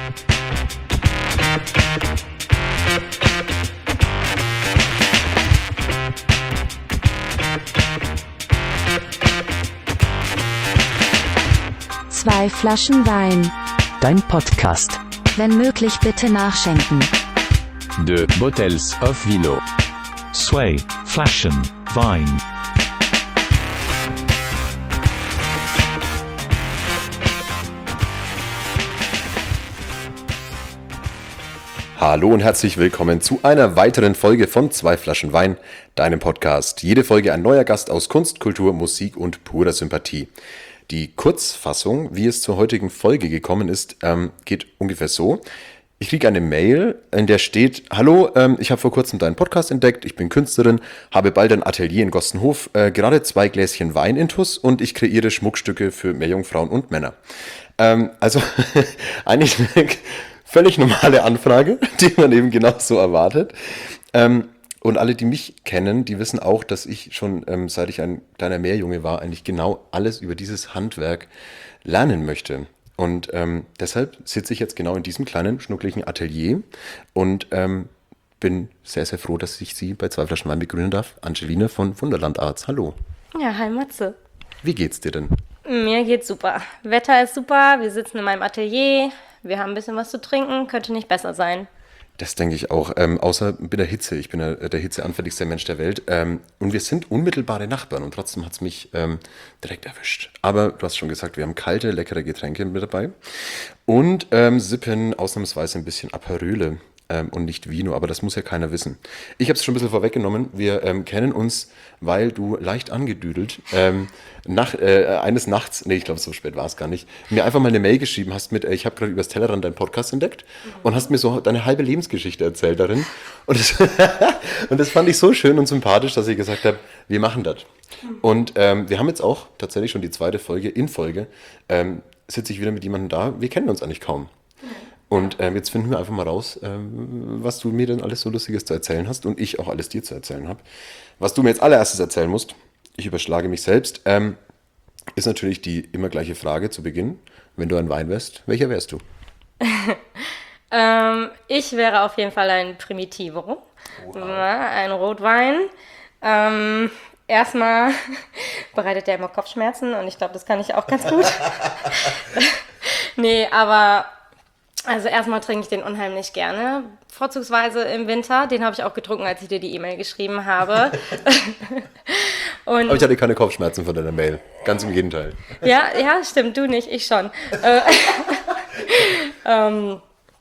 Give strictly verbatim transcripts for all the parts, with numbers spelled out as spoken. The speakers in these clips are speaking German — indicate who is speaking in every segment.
Speaker 1: Zwei Flaschen Wein.
Speaker 2: Dein Podcast.
Speaker 1: Wenn möglich bitte nachschenken.
Speaker 3: Deux bottles of vino.
Speaker 4: Zwei Flaschen Wein.
Speaker 5: Hallo und herzlich willkommen zu einer weiteren Folge von Zwei Flaschen Wein, deinem Podcast. Jede Folge ein neuer Gast aus Kunst, Kultur, Musik und purer Sympathie. Die Kurzfassung, wie es zur heutigen Folge gekommen ist, ähm, geht ungefähr so. Ich kriege eine Mail, in der steht: Hallo, ähm, ich habe vor kurzem deinen Podcast entdeckt, ich bin Künstlerin, habe bald ein Atelier in Gostenhof, äh, gerade zwei Gläschen Wein intus und ich kreiere Schmuckstücke für Meerjungfrauen und Männer. Ähm, also eigentlich eine völlig normale Anfrage, die man eben genau so erwartet. Ähm, und alle, die mich kennen, die wissen auch, dass ich schon, ähm, seit ich ein kleiner Meerjunge war, eigentlich genau alles über dieses Handwerk lernen möchte. Und ähm, deshalb sitze ich jetzt genau in diesem kleinen, schnuckligen Atelier und ähm, bin sehr, sehr froh, dass ich Sie bei Zwei Flaschen Wein begrüßen darf. Angelina von Wunderland Arts. Hallo.
Speaker 6: Ja, hi Matze.
Speaker 5: Wie geht's dir denn?
Speaker 6: Mir geht's super. Wetter ist super, wir sitzen in meinem Atelier, wir haben ein bisschen was zu trinken, könnte nicht besser sein.
Speaker 5: Das denke ich auch, ähm, außer mit der Hitze. Ich bin der, der hitzeanfälligste Mensch der Welt. Ähm, und wir sind unmittelbare Nachbarn und trotzdem hat es mich ähm, direkt erwischt. Aber du hast schon gesagt, wir haben kalte, leckere Getränke mit dabei und ähm, sippen ausnahmsweise ein bisschen Aperole ähm, und nicht Vino, aber das muss ja keiner wissen. Ich habe es schon ein bisschen vorweggenommen. Wir ähm, kennen uns, weil du leicht angedüdelt ähm, nach, äh, eines Nachts, nee, ich glaube, so spät war es gar nicht, mir einfach mal eine Mail geschrieben hast mit, äh, ich habe gerade übers Tellerrand deinen Podcast entdeckt mhm. und hast mir so deine halbe Lebensgeschichte erzählt darin. Und das, und das fand ich so schön und sympathisch, dass ich gesagt habe, wir machen das. Mhm. Und ähm, wir haben jetzt auch tatsächlich schon die zweite Folge, in Folge, ähm, sitze ich wieder mit jemandem da, wir kennen uns eigentlich kaum. Mhm. Und ähm, jetzt finden wir einfach mal raus, ähm, was du mir denn alles so Lustiges zu erzählen hast und ich auch alles dir zu erzählen habe. Was du mir jetzt allererstes erzählen musst, ich überschlage mich selbst, ähm, ist natürlich die immer gleiche Frage zu Beginn. Wenn du ein Wein wärst, welcher wärst du?
Speaker 6: ähm, ich wäre auf jeden Fall ein Primitivo, ja, ein Rotwein. Ähm, erstmal bereitet der immer Kopfschmerzen und ich glaube, das kann ich auch ganz gut. Nee, aber also erstmal trinke ich den unheimlich gerne, vorzugsweise im Winter. Den habe ich auch getrunken, als ich dir die E-Mail geschrieben habe. Und
Speaker 5: aber ich hatte keine Kopfschmerzen von deiner Mail, ganz im Gegenteil.
Speaker 6: Ja, ja, stimmt, du nicht, ich schon. ähm,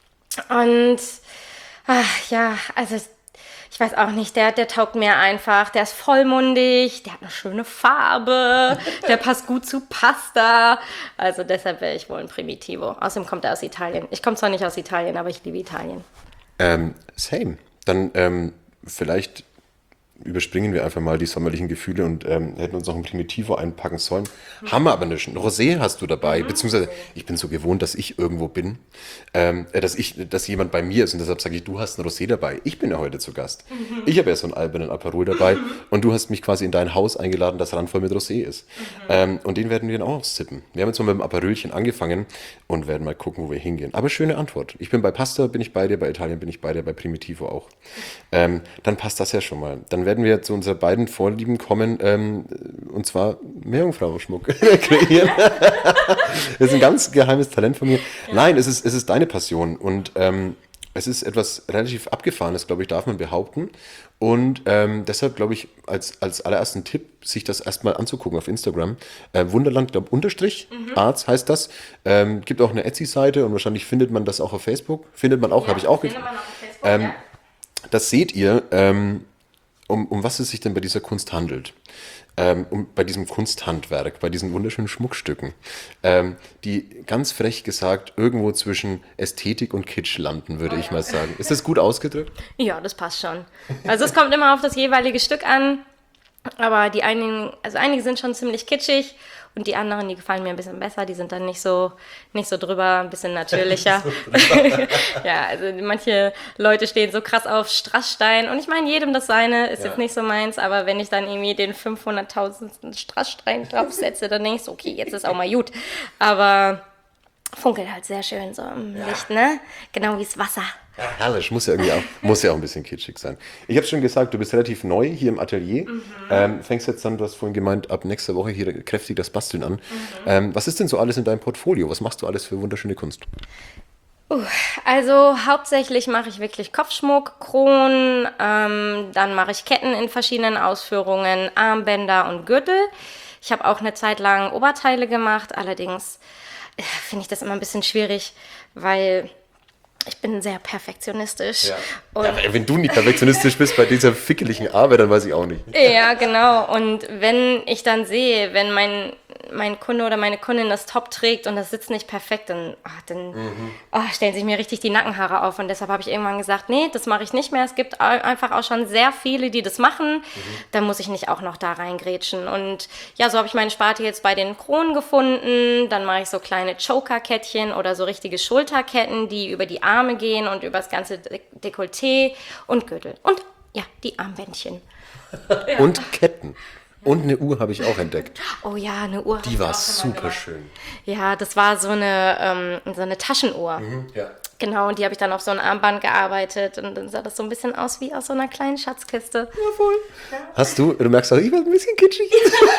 Speaker 6: und ach, ja, also ich weiß auch nicht, der, der taugt mir einfach. Der ist vollmundig, der hat eine schöne Farbe, der passt gut zu Pasta. Also deshalb wäre ich wohl ein Primitivo. Außerdem kommt er aus Italien. Ich komme zwar nicht aus Italien, aber ich liebe Italien.
Speaker 5: Ähm, same. Dann ähm, vielleicht überspringen wir einfach mal die sommerlichen Gefühle und ähm, hätten uns noch ein Primitivo einpacken sollen. Mhm. Haben wir aber nicht. Ein Rosé hast du dabei, mhm. beziehungsweise ich bin so gewohnt, dass ich irgendwo bin, ähm, dass ich, dass jemand bei mir ist und deshalb sage ich, du hast ein Rosé dabei. Ich bin ja heute zu Gast. Mhm. Ich habe ja so einen albernen Aperol dabei mhm. und du hast mich quasi in dein Haus eingeladen, das randvoll mit Rosé ist. Mhm. Ähm, und den werden wir dann auch sippen. Wir haben jetzt mal mit dem Aperolchen angefangen und werden mal gucken, wo wir hingehen. Aber schöne Antwort. Ich bin bei Pasta, bin ich bei dir, bei Italien bin ich bei dir, bei Primitivo auch. Ähm, dann passt das ja schon mal. Dann werden wir zu unseren beiden Vorlieben kommen, ähm, und zwar Meerjungfrauenschmuck kreieren. Das ist ein ganz geheimes Talent von mir. Ja. Nein, es ist, es ist deine Passion und ähm, es ist etwas relativ Abgefahrenes, glaube ich, darf man behaupten. Und ähm, deshalb, glaube ich, als, als allerersten Tipp, sich das erstmal anzugucken auf Instagram. Äh, Wunderland, glaube Unterstrich, mhm. Arts heißt das. Ähm, gibt auch eine Etsy-Seite und wahrscheinlich findet man das auch auf Facebook. Findet man auch, ja, habe ich auch
Speaker 6: gefunden.
Speaker 5: Ähm,
Speaker 6: ja.
Speaker 5: Das seht ihr, ähm, Um, um was es sich denn bei dieser Kunst handelt, ähm, um, bei diesem Kunsthandwerk, bei diesen wunderschönen Schmuckstücken, ähm, die ganz frech gesagt irgendwo zwischen Ästhetik und Kitsch landen, würde oh, ich ja. mal sagen. Ist das gut ausgedrückt?
Speaker 6: Ja, das passt schon. Also es kommt immer auf das jeweilige Stück an, aber die einigen, also einige sind schon ziemlich kitschig und die anderen, die gefallen mir ein bisschen besser, die sind dann nicht so, nicht so drüber, ein bisschen natürlicher. Ja, also manche Leute stehen so krass auf Strassstein und ich meine, jedem das seine, ist ja. jetzt nicht so meins, aber wenn ich dann irgendwie den fünfhunderttausendsten Strassstein draufsetze, dann denke ich so, okay, jetzt ist auch mal gut. Aber funkelt halt sehr schön so im Licht, ne? Genau wie das Wasser.
Speaker 5: Ja, herrlich, muss ja irgendwie auch, muss ja auch ein bisschen kitschig sein. Ich habe schon gesagt, du bist relativ neu hier im Atelier. Mhm. Ähm, fängst jetzt dann, du hast vorhin gemeint, ab nächster Woche hier kräftig das Basteln an. Mhm. Ähm, was ist denn so alles in deinem Portfolio? Was machst du alles für wunderschöne Kunst?
Speaker 6: Uh, also hauptsächlich mache ich wirklich Kopfschmuck, Kronen, ähm, dann mache ich Ketten in verschiedenen Ausführungen, Armbänder und Gürtel. Ich habe auch eine Zeit lang Oberteile gemacht, allerdings äh, finde ich das immer ein bisschen schwierig, weil ich bin sehr perfektionistisch.
Speaker 5: Ja.
Speaker 6: Und
Speaker 5: Ja, wenn du nicht perfektionistisch bist bei dieser fickeligen Arbeit, dann weiß ich auch nicht.
Speaker 6: ja, genau. Und wenn ich dann sehe, wenn mein, mein Kunde oder meine Kundin das Top trägt und das sitzt nicht perfekt, dann, ach, dann mhm. oh, stellen sich mir richtig die Nackenhaare auf. Und deshalb habe ich irgendwann gesagt, nee, das mache ich nicht mehr. Es gibt einfach auch schon sehr viele, die das machen. Mhm. Da muss ich nicht auch noch da reingrätschen. Und ja, so habe ich meine Sparte jetzt bei den Kronen gefunden. Dann mache ich so kleine Choker-Kettchen oder so richtige Schulterketten, die über die Arme gehen und über das ganze De- Dekolleté und Gürtel. Und ja, die Armbändchen. Ja.
Speaker 5: Und Ketten. Und eine Uhr habe ich auch entdeckt.
Speaker 6: Oh ja, eine Uhr.
Speaker 5: Die war super schön.
Speaker 6: Ja, das war so eine, ähm, so eine Taschenuhr.
Speaker 5: Mhm, ja.
Speaker 6: Genau, und die habe ich dann auf so ein Armband gearbeitet und dann sah das so ein bisschen aus wie aus so einer kleinen Schatzkiste.
Speaker 5: Ja, voll. Ja. Hast du, du merkst auch, ich werde ein bisschen kitschig.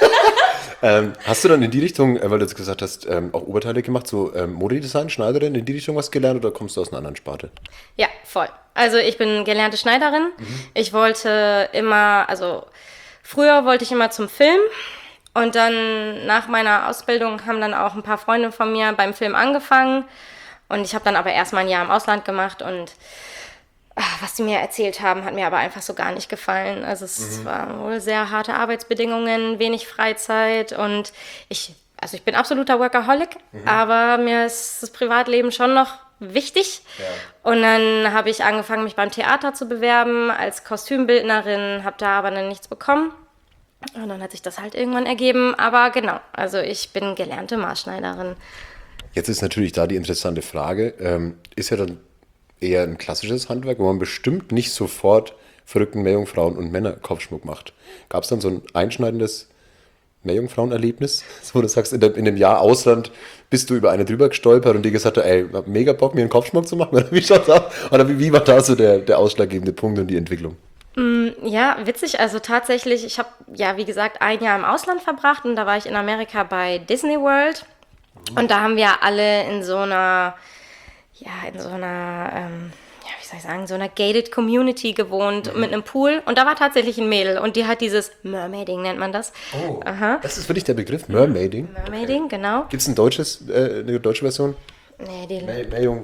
Speaker 5: ähm, hast du dann in die Richtung, weil du jetzt gesagt hast, ähm, auch Oberteile gemacht, so ähm, Modedesign, Schneiderin, in die Richtung was gelernt oder kommst du aus einer anderen Sparte?
Speaker 6: Ja, voll. Also ich bin gelernte Schneiderin. Mhm. Ich wollte immer, also früher wollte ich immer zum Film. Und dann nach meiner Ausbildung haben dann auch ein paar Freunde von mir beim Film angefangen. Und ich habe dann aber erstmal ein Jahr im Ausland gemacht und ach, was die mir erzählt haben, hat mir aber einfach so gar nicht gefallen. Also es mhm. waren wohl sehr harte Arbeitsbedingungen, wenig Freizeit und ich, also ich bin absoluter Workaholic, mhm. aber mir ist das Privatleben schon noch wichtig. Ja. Und dann habe ich angefangen, mich beim Theater zu bewerben als Kostümbildnerin, habe da aber dann nichts bekommen. Und dann hat sich das halt irgendwann ergeben. Aber genau, also ich bin gelernte Maßschneiderin.
Speaker 5: Jetzt ist natürlich da die interessante Frage, ähm, ist ja dann eher ein klassisches Handwerk, wo man bestimmt nicht sofort verrückten Meerjungfrauen und Männer Kopfschmuck macht. Gab es dann so ein einschneidendes Meerjungfrauenerlebnis, wo du sagst, in, der, in dem Jahr Ausland bist du über eine drüber gestolpert und die gesagt hat, ey, hab mega Bock, mir einen Kopfschmuck zu machen? Oder wie schaut's aus? Oder wie, wie war da so der, der ausschlaggebende Punkt und die Entwicklung?
Speaker 6: Ja, witzig. Also tatsächlich, ich habe ja, wie gesagt, ein Jahr im Ausland verbracht und da war ich in Amerika bei Disney World. Und da haben wir alle in so einer, ja, in so einer, ähm, ja, wie soll ich sagen, so einer gated Community gewohnt mhm. mit einem Pool. Und da war tatsächlich ein Mädel und die hat dieses Mermaiding, nennt man das.
Speaker 5: Oh, Aha. Das ist wirklich der Begriff, Mermaiding?
Speaker 6: Mermaiding, okay. Genau.
Speaker 5: Gibt es ein deutsches, äh, eine deutsche Version?
Speaker 6: Nee, die...
Speaker 5: Mehr, Meerjung...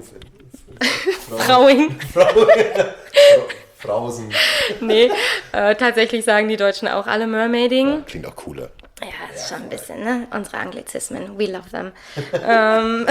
Speaker 6: Frauing.
Speaker 5: Frausen.
Speaker 6: Nee, äh, tatsächlich sagen die Deutschen auch alle Mermaiding.
Speaker 5: Ja, klingt auch cooler.
Speaker 6: Ja, das ist schon ein bisschen, ne? Unsere Anglizismen, we love them. ähm,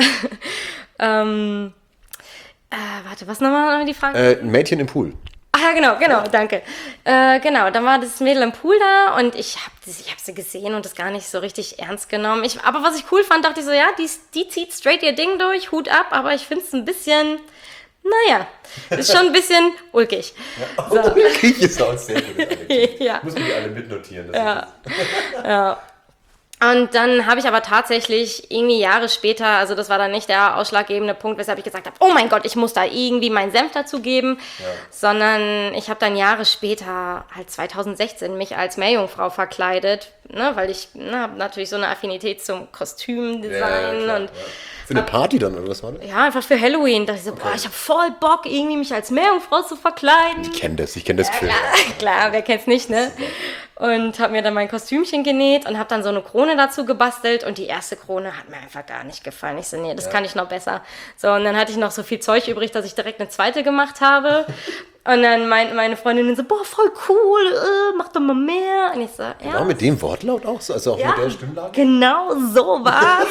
Speaker 6: ähm, äh, warte, was nochmal die Frage?
Speaker 5: Äh, ein Mädchen im Pool.
Speaker 6: Ach ja, genau, genau, danke. Äh, genau, dann war das Mädel im Pool da und ich habe ich hab sie gesehen und das gar nicht so richtig ernst genommen. Ich, aber was ich cool fand, dachte ich so, ja, die, die zieht straight ihr Ding durch, Hut ab, aber ich finde es ein bisschen... Naja, ist schon ein bisschen ulkig.
Speaker 5: Ja, so. Ulkig ist auch sehr gut.
Speaker 6: Ja.
Speaker 5: Muss man die alle mitnotieren. Das
Speaker 6: ja. ja. Und dann habe ich aber tatsächlich irgendwie Jahre später, also das war dann nicht der ausschlaggebende Punkt, weshalb ich gesagt habe, oh mein Gott, ich muss da irgendwie meinen Senf dazu geben, ja. sondern ich habe dann Jahre später, halt zwanzig sechzehn, mich als Meerjungfrau verkleidet, ne, weil ich ne, habe natürlich so eine Affinität zum Kostümdesign
Speaker 5: ja, ja,
Speaker 6: und
Speaker 5: ja. Für eine Party dann, oder was war das?
Speaker 6: Ja, einfach für Halloween. Da dachte ich so, okay. boah, ich habe voll Bock, irgendwie mich als Meerjungfrau zu verkleiden.
Speaker 5: Ich kenne das, ich kenne das
Speaker 6: ja,
Speaker 5: Film.
Speaker 6: Klar, klar, wer kennt's nicht, ne? Und habe mir dann mein Kostümchen genäht und habe dann so eine Krone dazu gebastelt und die erste Krone hat mir einfach gar nicht gefallen. Ich so, nee, das ja. kann ich noch besser. So, und dann hatte ich noch so viel Zeug übrig, dass ich direkt eine zweite gemacht habe. Und dann meinten meine Freundinnen so, boah, voll cool, äh, mach doch mal mehr. Und ich so, ja.
Speaker 5: Genau mit dem Wortlaut auch so, also auch ja, mit der Stimmlage?
Speaker 6: Genau so war's.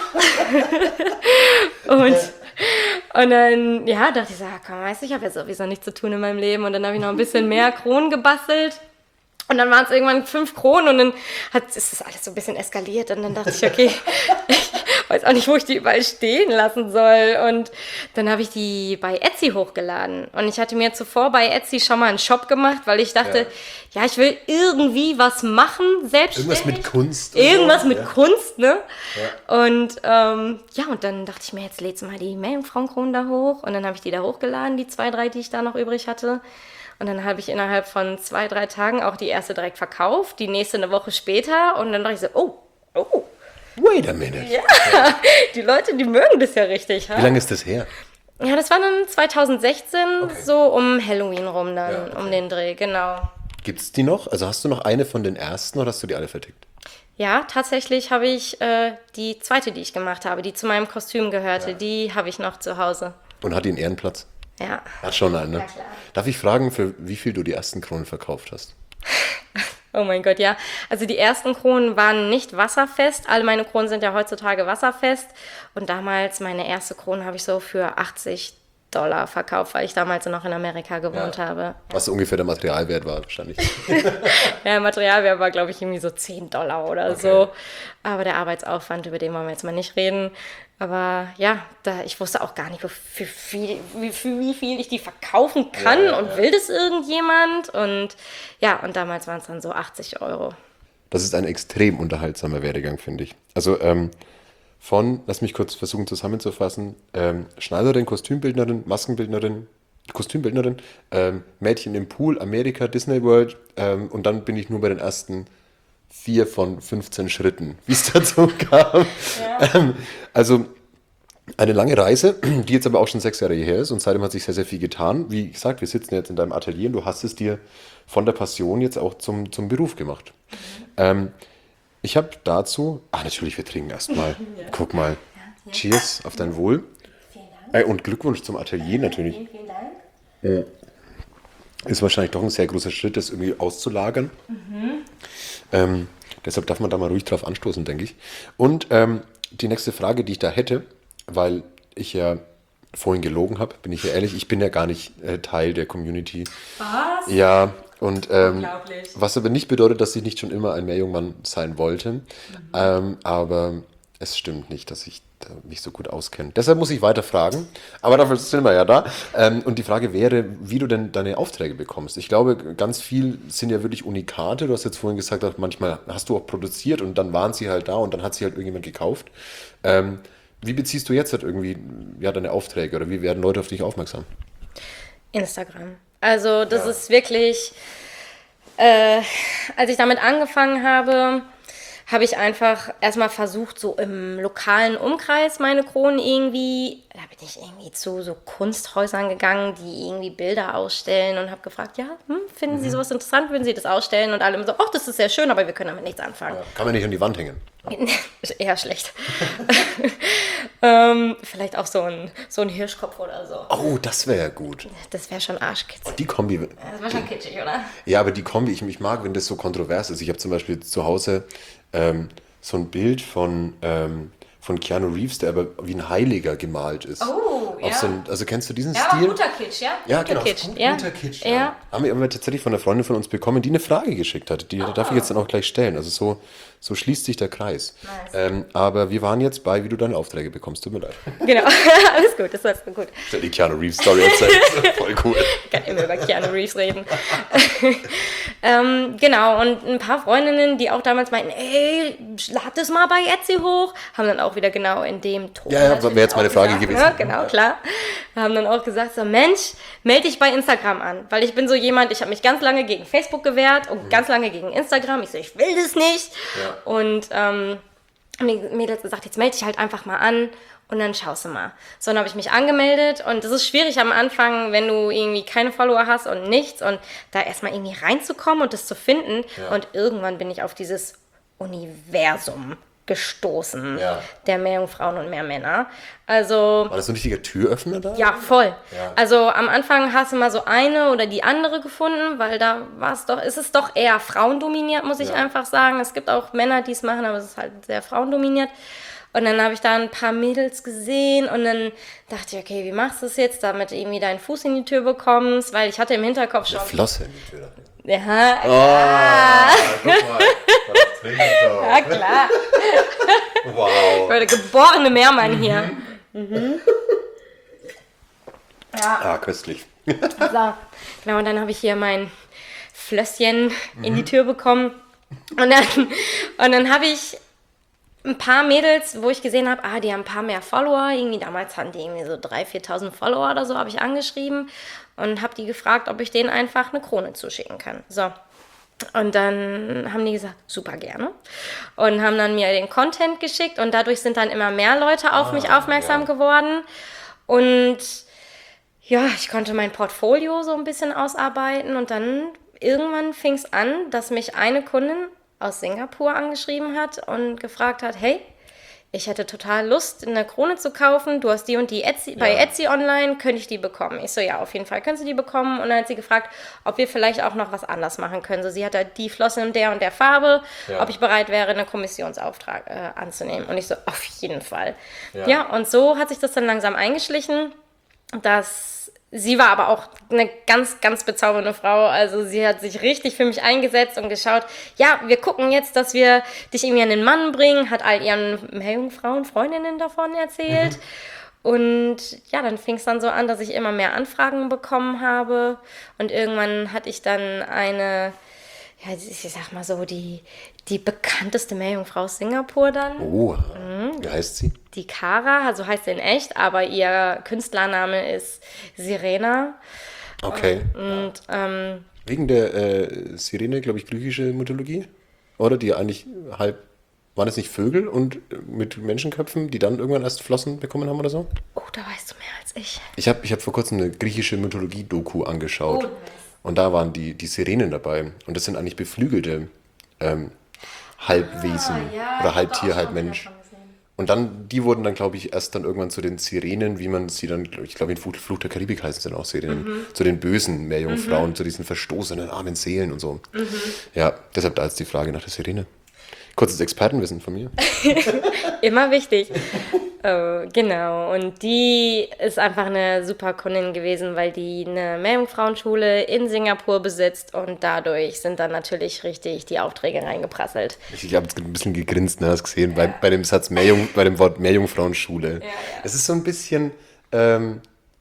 Speaker 6: und, und dann, ja, dachte ich so, ja, komm, weißt du, ich habe ja sowieso nichts zu tun in meinem Leben. Und dann habe ich noch ein bisschen mehr Kronen gebastelt. Und dann waren es irgendwann fünf Kronen und dann hat, ist das alles so ein bisschen eskaliert. Und dann dachte ich, okay, ich weiß auch nicht, wo ich die überall stehen lassen soll. Und dann habe ich die bei Etsy hochgeladen. Und ich hatte mir zuvor bei Etsy schon mal einen Shop gemacht, weil ich dachte, ja, ja ich will irgendwie was machen, selbstständig.
Speaker 5: Irgendwas mit Kunst.
Speaker 6: Irgendwas
Speaker 5: so.
Speaker 6: mit
Speaker 5: ja.
Speaker 6: Kunst, ne?
Speaker 5: Ja.
Speaker 6: Und ähm, ja, und dann dachte ich mir, jetzt lädst du mal die Meerjungfrauenkronen da hoch. Und dann habe ich die da hochgeladen, die zwei, drei, die ich da noch übrig hatte. Und dann habe ich innerhalb von zwei, drei Tagen auch die erste direkt verkauft, die nächste eine Woche später. Und dann dachte ich so, oh, oh.
Speaker 5: Wait a minute.
Speaker 6: Ja, die Leute, die mögen das ja richtig. Ha?
Speaker 5: Wie lange ist das her?
Speaker 6: Ja, das war dann zwanzig sechzehn,
Speaker 5: Okay.
Speaker 6: so um Halloween rum dann,
Speaker 5: Ja, okay.
Speaker 6: um den Dreh, genau.
Speaker 5: Gibt's die noch? Also hast du noch eine von den ersten oder hast du die alle vertickt?
Speaker 6: Ja, tatsächlich habe ich äh, die zweite, die ich gemacht habe, die zu meinem Kostüm gehörte, die habe ich noch zu Hause.
Speaker 5: Und hat die einen Ehrenplatz?
Speaker 6: Ja.
Speaker 5: Hat schon einen, ne?
Speaker 6: Ja, klar.
Speaker 5: Darf ich fragen, für wie viel du die ersten Kronen verkauft hast?
Speaker 6: Oh mein Gott, ja. Also die ersten Kronen waren nicht wasserfest. Alle meine Kronen sind ja heutzutage wasserfest. Und damals, meine erste Krone habe ich so für achtzig Dollar verkauft, weil ich damals noch in Amerika gewohnt habe.
Speaker 5: Was ungefähr der Materialwert war, wahrscheinlich.
Speaker 6: Ja, Materialwert war, glaube ich, irgendwie so zehn Dollar oder so. Aber der Arbeitsaufwand, über den wollen wir jetzt mal nicht reden. Aber ja, da, ich wusste auch gar nicht, für viel, wie, für wie viel ich die verkaufen kann
Speaker 5: Ja, ja,
Speaker 6: und
Speaker 5: ja.
Speaker 6: will das irgendjemand. Und ja, und damals waren es dann so achtzig Euro.
Speaker 5: Das ist ein extrem unterhaltsamer Werdegang, finde ich. Also ähm, von, lass mich kurz versuchen zusammenzufassen, ähm, Schneiderin, Kostümbildnerin, Maskenbildnerin, Kostümbildnerin, ähm, Mädchen im Pool, Amerika, Disney World ähm, und dann bin ich nur bei den ersten vier von fünfzehn Schritten, wie es dazu kam. Ähm, also eine lange Reise, die jetzt aber auch schon sechs Jahre her ist und seitdem hat sich sehr, sehr viel getan. Wie gesagt, wir sitzen jetzt in deinem Atelier und du hast es dir von der Passion jetzt auch zum, zum Beruf gemacht. Ähm, ich habe dazu, ah natürlich, wir trinken erstmal. Guck mal. Cheers auf dein Wohl.
Speaker 6: Vielen Dank.
Speaker 5: Äh, und Glückwunsch zum Atelier natürlich.
Speaker 6: Vielen, vielen Dank.
Speaker 5: Ist wahrscheinlich doch ein sehr großer Schritt, das irgendwie auszulagern. Ähm, deshalb darf man da mal ruhig drauf anstoßen, denke ich. Und ähm, die nächste Frage, die ich da hätte, weil ich ja vorhin gelogen habe, bin ich ja ehrlich, ich bin ja gar nicht äh, Teil der Community.
Speaker 6: Was?
Speaker 5: Ja, und ähm,
Speaker 6: Unglaublich.
Speaker 5: was aber nicht bedeutet, dass ich nicht schon immer ein Meerjungmann sein wollte. Ähm, aber es stimmt nicht, dass ich da mich so gut auskenne. Deshalb muss ich weiter fragen, aber dafür sind wir ja da. Ähm, und die Frage wäre, wie du denn deine Aufträge bekommst. Ich glaube, ganz viel sind ja wirklich Unikate. Du hast jetzt vorhin gesagt, dass manchmal hast du auch produziert und dann waren sie halt da und dann hat sie halt irgendjemand gekauft. Ähm, wie beziehst du jetzt halt irgendwie ja, deine Aufträge oder wie werden Leute auf dich aufmerksam?
Speaker 6: Instagram. Also das ist wirklich, äh, als ich damit angefangen habe, habe ich einfach erstmal versucht, so im lokalen Umkreis meine Kronen irgendwie, da bin ich irgendwie zu so Kunsthäusern gegangen, die irgendwie Bilder ausstellen und habe gefragt, ja, hm, finden Sie sowas interessant, würden Sie das ausstellen? Und alle immer so, ach, das ist sehr schön, aber wir können damit nichts anfangen.
Speaker 5: Kann man nicht an die Wand hängen.
Speaker 6: Ist eher schlecht. ähm, vielleicht auch so ein, so ein Hirschkopf oder so.
Speaker 5: Oh, das wäre ja gut.
Speaker 6: Das wäre schon arschkitzig.
Speaker 5: Die Kombi.
Speaker 6: Das war schon kitschig, oder?
Speaker 5: Ja, aber die Kombi, ich, ich mag, wenn das so kontrovers ist. Ich habe zum Beispiel zu Hause ähm, so ein Bild von, ähm, von Keanu Reeves, der aber wie ein Heiliger gemalt ist.
Speaker 6: Oh,
Speaker 5: Auf
Speaker 6: ja.
Speaker 5: so ein, also kennst du diesen
Speaker 6: Ja,
Speaker 5: Stil?
Speaker 6: guter Kitsch, ja?
Speaker 5: Ja,
Speaker 6: guter
Speaker 5: genau.
Speaker 6: Kitsch.
Speaker 5: Gut,
Speaker 6: Ja.
Speaker 5: Guter Kitsch.
Speaker 6: Ja.
Speaker 5: Haben wir immer tatsächlich von einer Freundin von uns bekommen, die eine Frage geschickt hat. Die darf ich jetzt dann auch gleich stellen. Also so, so schließt sich der Kreis.
Speaker 6: Nice.
Speaker 5: Ähm, aber wir waren jetzt bei, wie du deine Aufträge bekommst. Tut mir leid.
Speaker 6: Genau, alles gut, das war so gut.
Speaker 5: Stell die Keanu Reeves Story erzählen. Voll cool.
Speaker 6: Ich kann immer über Keanu Reeves reden. ähm, genau, und ein paar Freundinnen, die auch damals meinten, ey, lad das mal bei Etsy hoch, haben dann auch wieder genau in dem Ton.
Speaker 5: Ja, ja,
Speaker 6: natürlich
Speaker 5: wäre jetzt meine
Speaker 6: auch
Speaker 5: Frage
Speaker 6: gesagt,
Speaker 5: gewesen.
Speaker 6: Ja, genau, klar. Haben dann auch gesagt, so Mensch, melde dich bei Instagram an. Weil ich bin so jemand, ich habe mich ganz lange gegen Facebook gewehrt und ganz lange gegen Instagram. Ich so, ich will das nicht.
Speaker 5: Ja.
Speaker 6: Und ähm, haben die Mädels gesagt, jetzt melde dich halt einfach mal an und dann schaust du mal. So, dann habe ich mich angemeldet und das ist schwierig am Anfang, wenn du irgendwie keine Follower hast und nichts und da erstmal irgendwie reinzukommen und das zu finden.
Speaker 5: Ja.
Speaker 6: Und irgendwann bin ich auf dieses Universum gestoßen,
Speaker 5: Ja.
Speaker 6: der Meerjungfrauen und Meermänner. Also
Speaker 5: War das so ein richtiger Türöffner da?
Speaker 6: ja, voll.
Speaker 5: Ja.
Speaker 6: Also am Anfang hast du mal so eine oder die andere gefunden, weil da war es doch, ist es doch eher frauendominiert, muss ich
Speaker 5: Ja.
Speaker 6: einfach sagen. Es gibt auch Männer, die es machen, aber es ist halt sehr frauendominiert. Und dann habe ich da ein paar Mädels gesehen und dann dachte ich, okay, wie machst du es jetzt, damit du irgendwie deinen Fuß in die Tür bekommst? Weil ich hatte im Hinterkopf schon...
Speaker 5: Flosse in die Tür.
Speaker 6: Ja,
Speaker 5: Oh, guck mal. Das trinkt doch.
Speaker 6: ja klar.
Speaker 5: Wow.
Speaker 6: Ich war der geborene Meermann hier. Mhm. Ja.
Speaker 5: Ah, köstlich.
Speaker 6: So, genau, und dann habe ich hier mein Flösschen mhm. in die Tür bekommen. Und dann, und dann habe ich ein paar Mädels, wo ich gesehen habe, ah, die haben ein paar mehr Follower. Irgendwie damals hatten die irgendwie so dreitausend, viertausend Follower oder so, habe ich angeschrieben und habe die gefragt, ob ich denen einfach eine Krone zuschicken kann. So. Und dann haben die gesagt, super gerne. Und haben dann mir den Content geschickt und dadurch sind dann immer mehr Leute auf ah, mich aufmerksam ja. geworden. Und ja, ich konnte mein Portfolio so ein bisschen ausarbeiten und dann irgendwann fing es an, dass mich eine Kundin aus Singapur angeschrieben hat und gefragt hat, hey, ich hätte total Lust, eine Krone zu kaufen, du hast die und die Etsy, ja. bei Etsy online, könnte ich die bekommen? Ich so, ja, auf jeden Fall können Sie die bekommen. Und dann hat sie gefragt, ob wir vielleicht auch noch was anders machen können. So, sie hat halt die Flosse in der und der Farbe, ja. ob ich bereit wäre, einen Kommissionsauftrag äh, anzunehmen. Und ich so, auf jeden Fall. Ja. ja, und so hat sich das dann langsam eingeschlichen, dass sie war aber auch eine ganz, ganz bezaubernde Frau. Also sie hat sich richtig für mich eingesetzt und geschaut, ja, wir gucken jetzt, dass wir dich irgendwie an den Mann bringen, hat all ihren Meerjungfrauen, Freundinnen davon erzählt. Mhm. Und ja, dann fing es dann so an, dass ich immer mehr Anfragen bekommen habe. Und irgendwann hatte ich dann eine, ja, ich sag mal so, die, die bekannteste Meerjungfrau aus Singapur dann.
Speaker 5: Oh, mhm. Wie heißt sie?
Speaker 6: Die Kara, also heißt sie in echt, aber ihr Künstlername ist Sirena.
Speaker 5: Okay.
Speaker 6: Und, ähm,
Speaker 5: wegen der äh, Sirene, glaube ich, griechische Mythologie? Oder die eigentlich halb, waren es nicht Vögel und mit Menschenköpfen, die dann irgendwann erst Flossen bekommen haben oder so?
Speaker 6: Oh, da weißt du mehr als ich.
Speaker 5: Ich habe ich hab vor kurzem eine griechische Mythologie-Doku angeschaut.
Speaker 6: Oh,
Speaker 5: und da waren die, die Sirenen dabei. Und das sind eigentlich beflügelte ähm, Halbwesen.
Speaker 6: Ah, ja,
Speaker 5: oder halb Tier, halb Mensch. Und dann, die wurden dann, glaube ich, erst dann irgendwann zu den Sirenen, wie man sie dann, ich glaube in Fluch, Fluch der Karibik heißen sie dann auch Sirenen, mhm. zu den bösen Meerjungfrauen, mhm. zu diesen verstoßenen, armen Seelen und so. Mhm. Ja, deshalb da jetzt die Frage nach der Sirene. Kurzes Expertenwissen von mir.
Speaker 6: Immer wichtig. Oh, genau, und die ist einfach eine super Kundin gewesen, weil die eine Meerjungfrauenschule in Singapur besitzt und dadurch sind dann natürlich richtig die Aufträge reingeprasselt.
Speaker 5: Ich habe jetzt ein bisschen gegrinst, ne, hast gesehen, ja. bei, bei dem Satz Meerjung, bei dem Wort Meerjungfrauenschule. Ja, ja. Es ist so ein bisschen ähm,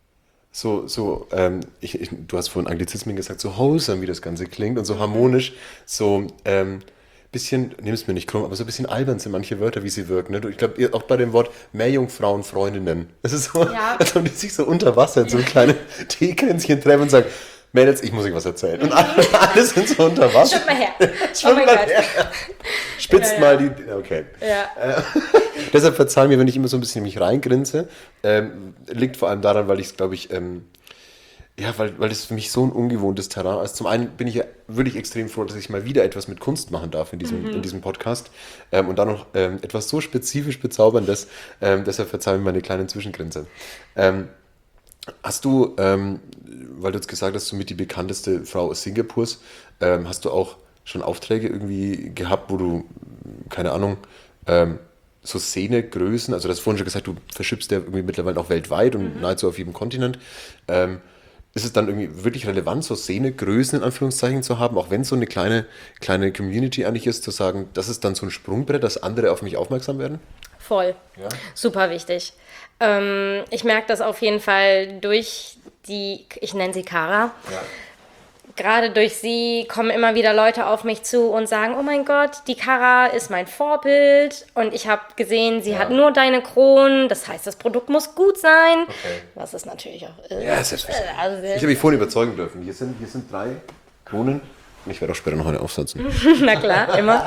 Speaker 5: so, so ähm, ich, ich, du hast vorhin Anglizismen gesagt, so wholesome, wie das Ganze klingt und so harmonisch, so ähm, bisschen, nimm es mir nicht krumm, aber so ein bisschen albern sind manche Wörter, wie sie wirken. Ne? Ich glaube, auch bei dem Wort Meerjungfrauen, Freundinnen. Es ist so, ja. als ob die sich so unter Wasser in so ein kleines Teekränzchen treffen und sagen, Mädels, ich muss euch was erzählen. Und alle, alle sind so unter Wasser.
Speaker 6: Schwimmt mal her.
Speaker 5: Schwimmt
Speaker 6: oh mein
Speaker 5: mal
Speaker 6: Gott.
Speaker 5: her. Spitzt ja, ja. mal die, okay.
Speaker 6: Ja.
Speaker 5: Äh, deshalb verzeihen mir, wenn ich immer so ein bisschen in mich reingrinse. Ähm, liegt vor allem daran, weil ich es, glaube ich, ähm, ja, weil, weil das für mich so ein ungewohntes Terrain ist. Zum einen bin ich ja wirklich extrem froh, dass ich mal wieder etwas mit Kunst machen darf in diesem, mhm. in diesem Podcast. Ähm, und dann noch ähm, etwas so spezifisch Bezauberndes. Ähm, deshalb verzeih mir meine kleinen Zwischengrenze. Ähm, hast du, ähm, weil du jetzt gesagt hast, du mit die bekannteste Frau aus Singapurs, ähm, hast du auch schon Aufträge irgendwie gehabt, wo du, keine Ahnung, ähm, so Szenegrößen, also du hast vorhin schon gesagt, du verschippst ja irgendwie mittlerweile auch weltweit und mhm. nahezu auf jedem Kontinent. Ähm, Ist es dann irgendwie wirklich relevant, so Szenegrößen in Anführungszeichen zu haben, auch wenn es so eine kleine, kleine Community eigentlich ist, zu sagen, das ist dann so ein Sprungbrett, dass andere auf mich aufmerksam werden?
Speaker 6: Voll. Ja? Super wichtig. Ähm, ich merke das auf jeden Fall durch die, ich nenne sie Kara. Ja. Gerade durch sie kommen immer wieder Leute auf mich zu und sagen, oh mein Gott, die Kara ist mein Vorbild und ich habe gesehen, sie ja. hat nur deine Kronen, das heißt, das Produkt muss gut sein, okay. was es natürlich auch ist.
Speaker 5: Ja, selbstverständlich. Also, ich habe mich vorhin überzeugen dürfen. Hier sind, hier sind drei Kronen. Ich werde auch später noch eine aufsetzen.
Speaker 6: Na klar, immer.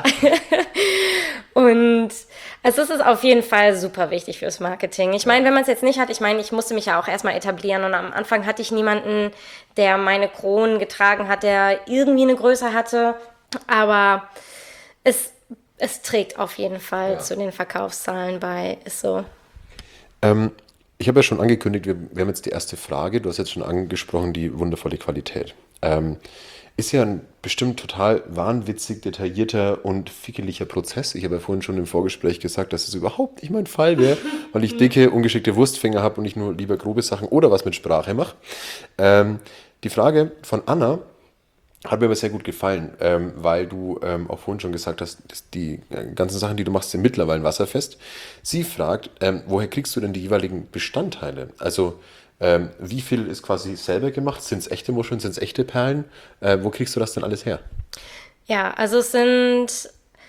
Speaker 6: Und also es ist auf jeden Fall super wichtig fürs Marketing. Ich meine, wenn man es jetzt nicht hat, ich meine, ich musste mich ja auch erstmal etablieren und am Anfang hatte ich niemanden, der meine Kronen getragen hat, der irgendwie eine Größe hatte, aber es, es trägt auf jeden Fall ja. zu den Verkaufszahlen bei, ist so.
Speaker 5: Ähm, ich habe ja schon angekündigt, wir, wir haben jetzt die erste Frage, du hast jetzt schon angesprochen, die wundervolle Qualität. Ähm, Ist ja ein bestimmt total wahnwitzig, detaillierter und fickeliger Prozess. Ich habe ja vorhin schon im Vorgespräch gesagt, dass es überhaupt nicht mein Fall wäre, weil ich dicke, ungeschickte Wurstfinger habe und ich nur lieber grobe Sachen oder was mit Sprache mache. Ähm, die Frage von Anna Hat mir aber sehr gut gefallen, ähm, weil du ähm, auch vorhin schon gesagt hast, dass die äh, ganzen Sachen, die du machst, sind mittlerweile wasserfest. Sie fragt, ähm, woher kriegst du denn die jeweiligen Bestandteile? Also ähm, wie viel ist quasi selber gemacht? Sind es echte Muscheln, sind es echte Perlen? Äh, wo kriegst du das denn alles her?
Speaker 6: Ja, also es sind,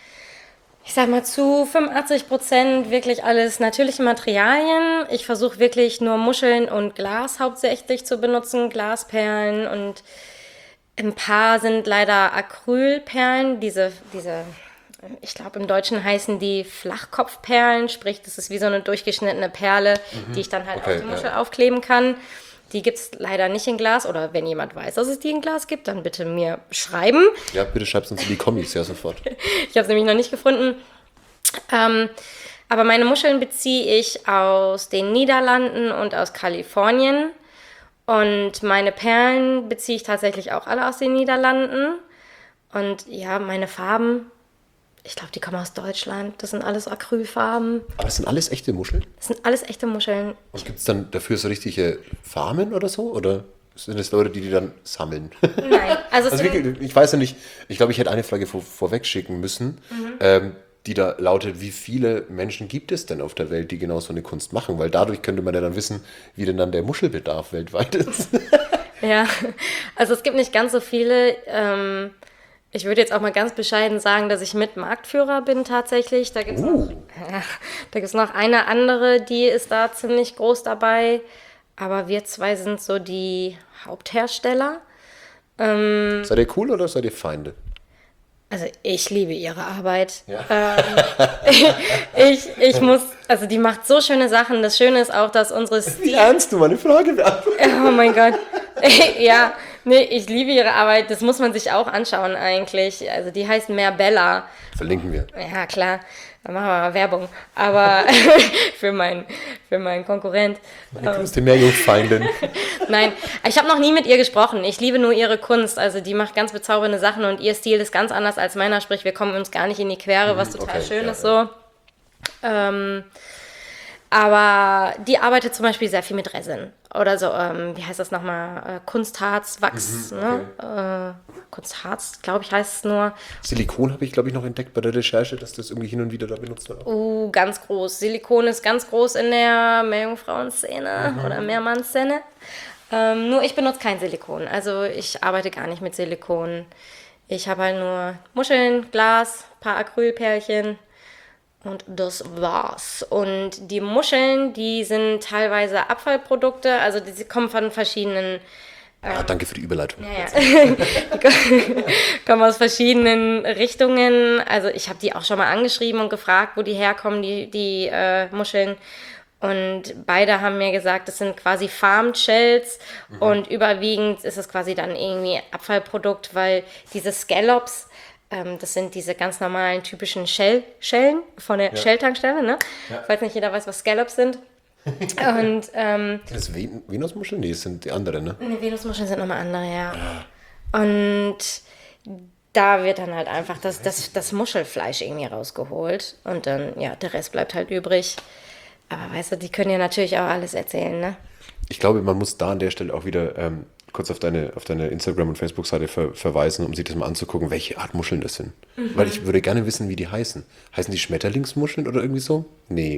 Speaker 6: ich sag mal, zu fünfundachtzig Prozent wirklich alles natürliche Materialien. Ich versuche wirklich nur Muscheln und Glas hauptsächlich zu benutzen, Glasperlen, und ein paar sind leider Acrylperlen, diese, diese, ich glaube im Deutschen heißen die Flachkopfperlen, sprich das ist wie so eine durchgeschnittene Perle, die ich dann halt
Speaker 5: Okay,
Speaker 6: auf die Muschel
Speaker 5: ja.
Speaker 6: aufkleben kann. Die gibt es leider nicht in Glas, oder wenn jemand weiß, dass es die in Glas gibt, dann bitte mir schreiben.
Speaker 5: Ja, bitte schreib's uns in die Kommis, ja, sofort.
Speaker 6: Ich habe es nämlich noch nicht gefunden. Ähm, aber meine Muscheln beziehe ich aus den Niederlanden und aus Kalifornien. Und meine Perlen beziehe ich tatsächlich auch alle aus den Niederlanden. Und ja, meine Farben, ich glaube, die kommen aus Deutschland. Das sind alles Acrylfarben.
Speaker 5: Aber das sind alles echte Muscheln?
Speaker 6: Das sind alles echte Muscheln.
Speaker 5: Und gibt es dann dafür so richtige Farmen oder so? Oder sind es Leute, die die dann sammeln?
Speaker 6: Nein, also, es
Speaker 5: Also
Speaker 6: sind,
Speaker 5: wirklich, ich weiß ja nicht, ich glaube, ich hätte eine Frage vor, vorweg schicken müssen, ähm, die da lautet, wie viele Menschen gibt es denn auf der Welt, die genau so eine Kunst machen? Weil dadurch könnte man ja dann wissen, wie denn dann der Muschelbedarf weltweit ist.
Speaker 6: ja, also es gibt nicht ganz so viele. Ähm, ich würde jetzt auch mal ganz bescheiden sagen, dass ich mit Marktführer bin tatsächlich. Da gibt es
Speaker 5: Uh.
Speaker 6: noch, ja, da gibt's noch eine andere, die ist da ziemlich groß dabei. Aber wir zwei sind so die Haupthersteller.
Speaker 5: Seid ihr cool oder seid ihr Feinde?
Speaker 6: Also ich liebe ihre Arbeit.
Speaker 5: Ja.
Speaker 6: Ähm, ich, ich muss, also die macht so schöne Sachen. Das Schöne ist auch, dass unsere
Speaker 5: Wie ernst du meine Frage beantwortest?
Speaker 6: Oh mein Gott. Ja, nee, ich liebe ihre Arbeit. Das muss man sich auch anschauen eigentlich. Also die heißt Merbella.
Speaker 5: Verlinken wir.
Speaker 6: Ja, klar. Dann machen wir mal Werbung. Aber für meinen für meinen Konkurrent.
Speaker 5: Meine größte Meerjungfeindin.
Speaker 6: Nein, ich habe noch nie mit ihr gesprochen. Ich liebe nur ihre Kunst. Also die macht ganz bezaubernde Sachen und ihr Stil ist ganz anders als meiner. Sprich, wir kommen uns gar nicht in die Quere, was total
Speaker 5: okay,
Speaker 6: schön
Speaker 5: ja,
Speaker 6: ist so. Ähm, aber die arbeitet zum Beispiel sehr viel mit Resin. Oder so, ähm, wie heißt das nochmal? Äh, Kunstharz, Wachs,
Speaker 5: Mhm,
Speaker 6: ne? Äh, Kunstharz, glaube ich, heißt es nur.
Speaker 5: Silikon habe ich, glaube ich, noch entdeckt bei der Recherche, dass das irgendwie hin und wieder da benutzt wird.
Speaker 6: Uh, ganz groß. Silikon ist ganz groß in der Meerjungfrauenszene oder Mehrmannszene. Ähm, nur ich benutze kein Silikon. Also ich arbeite gar nicht mit Silikon. Ich habe halt nur Muscheln, Glas, paar Acrylperlchen und das war's. Und die Muscheln, die sind teilweise Abfallprodukte. Also die kommen von verschiedenen...
Speaker 5: Ah, danke für die Überleitung.
Speaker 6: Ja, ja. Die kommen aus verschiedenen Richtungen. Also ich habe die auch schon mal angeschrieben und gefragt, wo die herkommen, die, die äh, Muscheln. Und beide haben mir gesagt, das sind quasi Farmed Shells mhm. und überwiegend ist es quasi dann irgendwie Abfallprodukt, weil diese Scallops, ähm, das sind diese ganz normalen typischen Shell, Schellen von der
Speaker 5: Ja.
Speaker 6: Shell-Tankstelle, ne?
Speaker 5: Ja.
Speaker 6: Ich weiß nicht, jeder weiß, was Scallops sind. Und ähm,
Speaker 5: Das Ven- Venusmuscheln? Nee, das sind die anderen, ne?
Speaker 6: Ne, Venusmuscheln sind nochmal andere, ja. Und da wird dann halt einfach das, das, das Muschelfleisch irgendwie rausgeholt. Und dann, ja, der Rest bleibt halt übrig. Aber weißt du, die können ja natürlich auch alles erzählen, ne?
Speaker 5: Ich glaube, man muss da an der Stelle auch wieder ähm, kurz auf deine, auf deine Instagram- und Facebook-Seite ver- verweisen, um sich das mal anzugucken, welche Art Muscheln das sind. Mhm. Weil ich würde gerne wissen, wie die heißen. Heißen die Schmetterlingsmuscheln oder irgendwie so? Nee.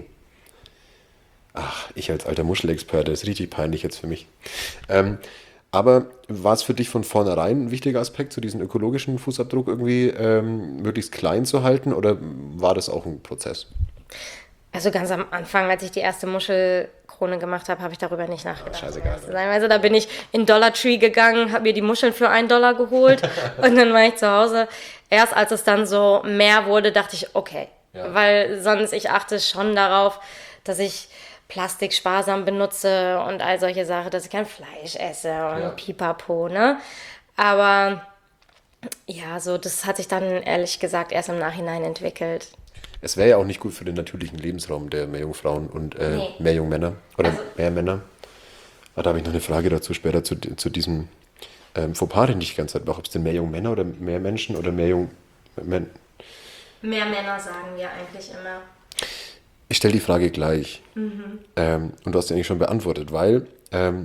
Speaker 5: Ach, ich als alter Muschelexperte, ist richtig peinlich jetzt für mich. Ähm, aber war es für dich von vornherein ein wichtiger Aspekt, so diesen ökologischen Fußabdruck irgendwie ähm, möglichst klein zu halten, oder war das auch ein Prozess?
Speaker 6: Also ganz am Anfang, als ich die erste Muschelkrone gemacht habe, habe ich darüber nicht nachgedacht.
Speaker 5: Scheißegal.
Speaker 6: Also da bin ich in Dollar Tree gegangen, habe mir die Muscheln für einen Dollar geholt und dann war ich zu Hause. Erst als es dann so mehr wurde, dachte ich, okay.
Speaker 5: Ja.
Speaker 6: Weil sonst, ich achte schon darauf, dass ich Plastik sparsam benutze und all solche Sachen, dass ich kein Fleisch esse und
Speaker 5: Ja.
Speaker 6: pipapo, ne? Aber ja, so das hat sich dann ehrlich gesagt erst im Nachhinein entwickelt.
Speaker 5: Es wäre ja auch nicht gut für den natürlichen Lebensraum der Meerjungfrauen und äh,
Speaker 6: Nee.
Speaker 5: Meerjungmänner oder Meermänner. Aber da habe ich noch eine Frage dazu später zu, zu diesem ähm, Fauxpas, den ich die ganze Zeit mache, ob es denn Meerjungmänner oder Meermenschen oder Meerjung... Men-
Speaker 6: Mehr Männer sagen wir eigentlich immer.
Speaker 5: Ich stelle die Frage gleich. Ähm, und du hast sie eigentlich schon beantwortet, weil ähm,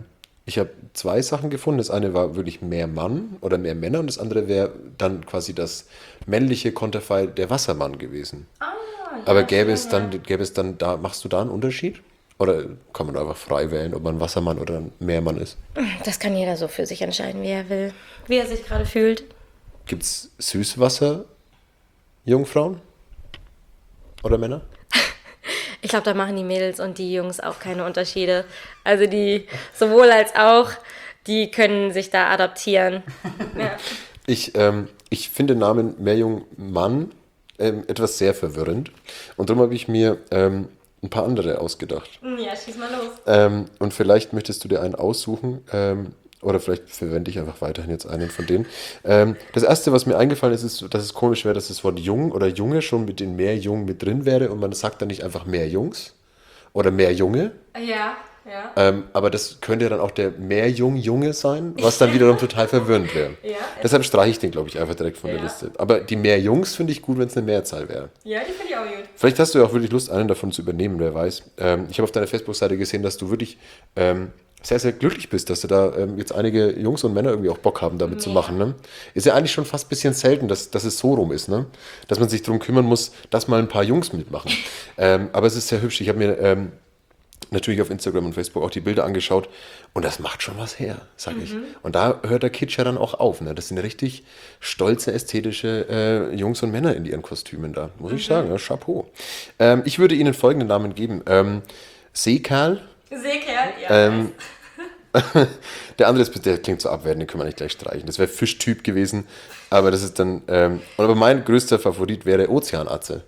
Speaker 5: Ich habe zwei Sachen gefunden. Das eine war wirklich mehr Mann oder mehr Männer und das andere wäre dann quasi das männliche Konterfei der Wassermann gewesen.
Speaker 6: Ah, ja,
Speaker 5: Aber gäbe es
Speaker 6: schön,
Speaker 5: dann, gäbe es dann da, machst du da einen Unterschied? Oder kann man einfach frei wählen, ob man Wassermann oder ein Meermann ist?
Speaker 6: ja. Das kann jeder so für sich entscheiden, wie er will. Wie er sich gerade fühlt.
Speaker 5: Gibt es Süßwasser-Jungfrauen? Oder Männer?
Speaker 6: Ich glaube, da machen die Mädels und die Jungs auch keine Unterschiede. Also die sowohl als auch, die können sich da adaptieren. Ja.
Speaker 5: Ich, ähm, ich finde den Namen Meerjungmann ähm, etwas sehr verwirrend. Und darum habe ich mir ähm, ein paar andere ausgedacht.
Speaker 6: Ja, schieß mal los.
Speaker 5: Ähm, und vielleicht möchtest du dir einen aussuchen. Ähm, oder vielleicht verwende ich einfach weiterhin jetzt einen von denen. Ähm, das erste, was mir eingefallen ist, ist, dass es komisch wäre, dass das Wort Jung oder Junge schon mit den Meerjungen mit drin wäre und man sagt dann nicht einfach mehr Jungs oder mehr Junge.
Speaker 6: Ja, ja.
Speaker 5: Ähm, aber das könnte dann auch der Meerjung-Junge sein, was dann wiederum total verwirrend wäre.
Speaker 6: Ja,
Speaker 5: Deshalb streiche ich den, glaube ich, einfach direkt von der
Speaker 6: Ja.
Speaker 5: Liste. Aber die Meerjungs finde ich gut, wenn es eine Mehrzahl wäre.
Speaker 6: Ja, die finde ich auch gut.
Speaker 5: Vielleicht hast du ja auch wirklich Lust, einen davon zu übernehmen, wer weiß. Ähm, ich habe auf deiner Facebook-Seite gesehen, dass du wirklich ähm, sehr, sehr glücklich bist, dass du da ähm, jetzt einige Jungs und Männer irgendwie auch Bock haben, damit zu machen. Ne? Ist ja eigentlich schon fast ein bisschen selten, dass, dass es so rum ist, ne? Dass man sich darum kümmern muss, dass mal ein paar Jungs mitmachen. ähm, aber es ist sehr hübsch. Ich habe mir ähm, natürlich auf Instagram und Facebook auch die Bilder angeschaut und das macht schon was her, sag ich. Und da hört der Kitsch ja dann auch auf. Ne? Das sind richtig stolze, ästhetische äh, Jungs und Männer in ihren Kostümen da, muss ich sagen. Ja, Chapeau. Ähm, ich würde Ihnen folgenden Namen geben. Ähm, Seekerl.
Speaker 6: Seekerl, ja.
Speaker 5: Ähm, der andere ist, der klingt so abwertend, den können wir nicht gleich streichen. Das wäre Fischtyp gewesen, aber das ist dann, ähm, aber mein größter Favorit wäre Ozeanatze.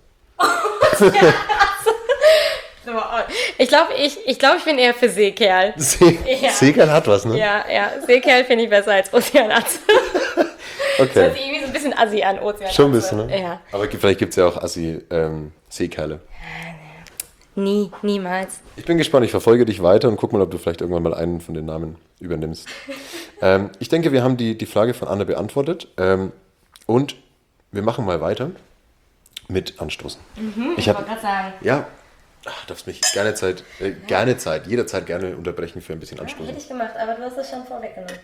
Speaker 6: Ich glaube, ich, ich, glaub, ich bin eher für Seekerl.
Speaker 5: See
Speaker 6: Ja.
Speaker 5: Seekerl hat was, ne?
Speaker 6: Ja, ja. Seekerl finde ich besser als Ozeanatze. Das
Speaker 5: Okay.
Speaker 6: hört sich irgendwie so ein bisschen assi an, Ozeanatze.
Speaker 5: Schon ein bisschen, ne?
Speaker 6: Ja.
Speaker 5: Aber vielleicht gibt es ja auch Assi ähm, Seekerle.
Speaker 6: Nie, niemals.
Speaker 5: Ich bin gespannt, ich verfolge dich weiter und guck mal, ob du vielleicht irgendwann mal einen von den Namen übernimmst. ähm, ich denke, wir haben die, die Frage von Anna beantwortet ähm, und wir machen mal weiter mit Anstoßen.
Speaker 6: Mhm,
Speaker 5: ich
Speaker 6: ich
Speaker 5: hab,
Speaker 6: wollte gerade sagen.
Speaker 5: Ja, ach, darfst mich gerne Zeit, äh, gerne Zeit, jederzeit gerne unterbrechen für ein bisschen Anstoßen.
Speaker 6: Hätte ich gemacht, aber du hast es schon vorweggenommen.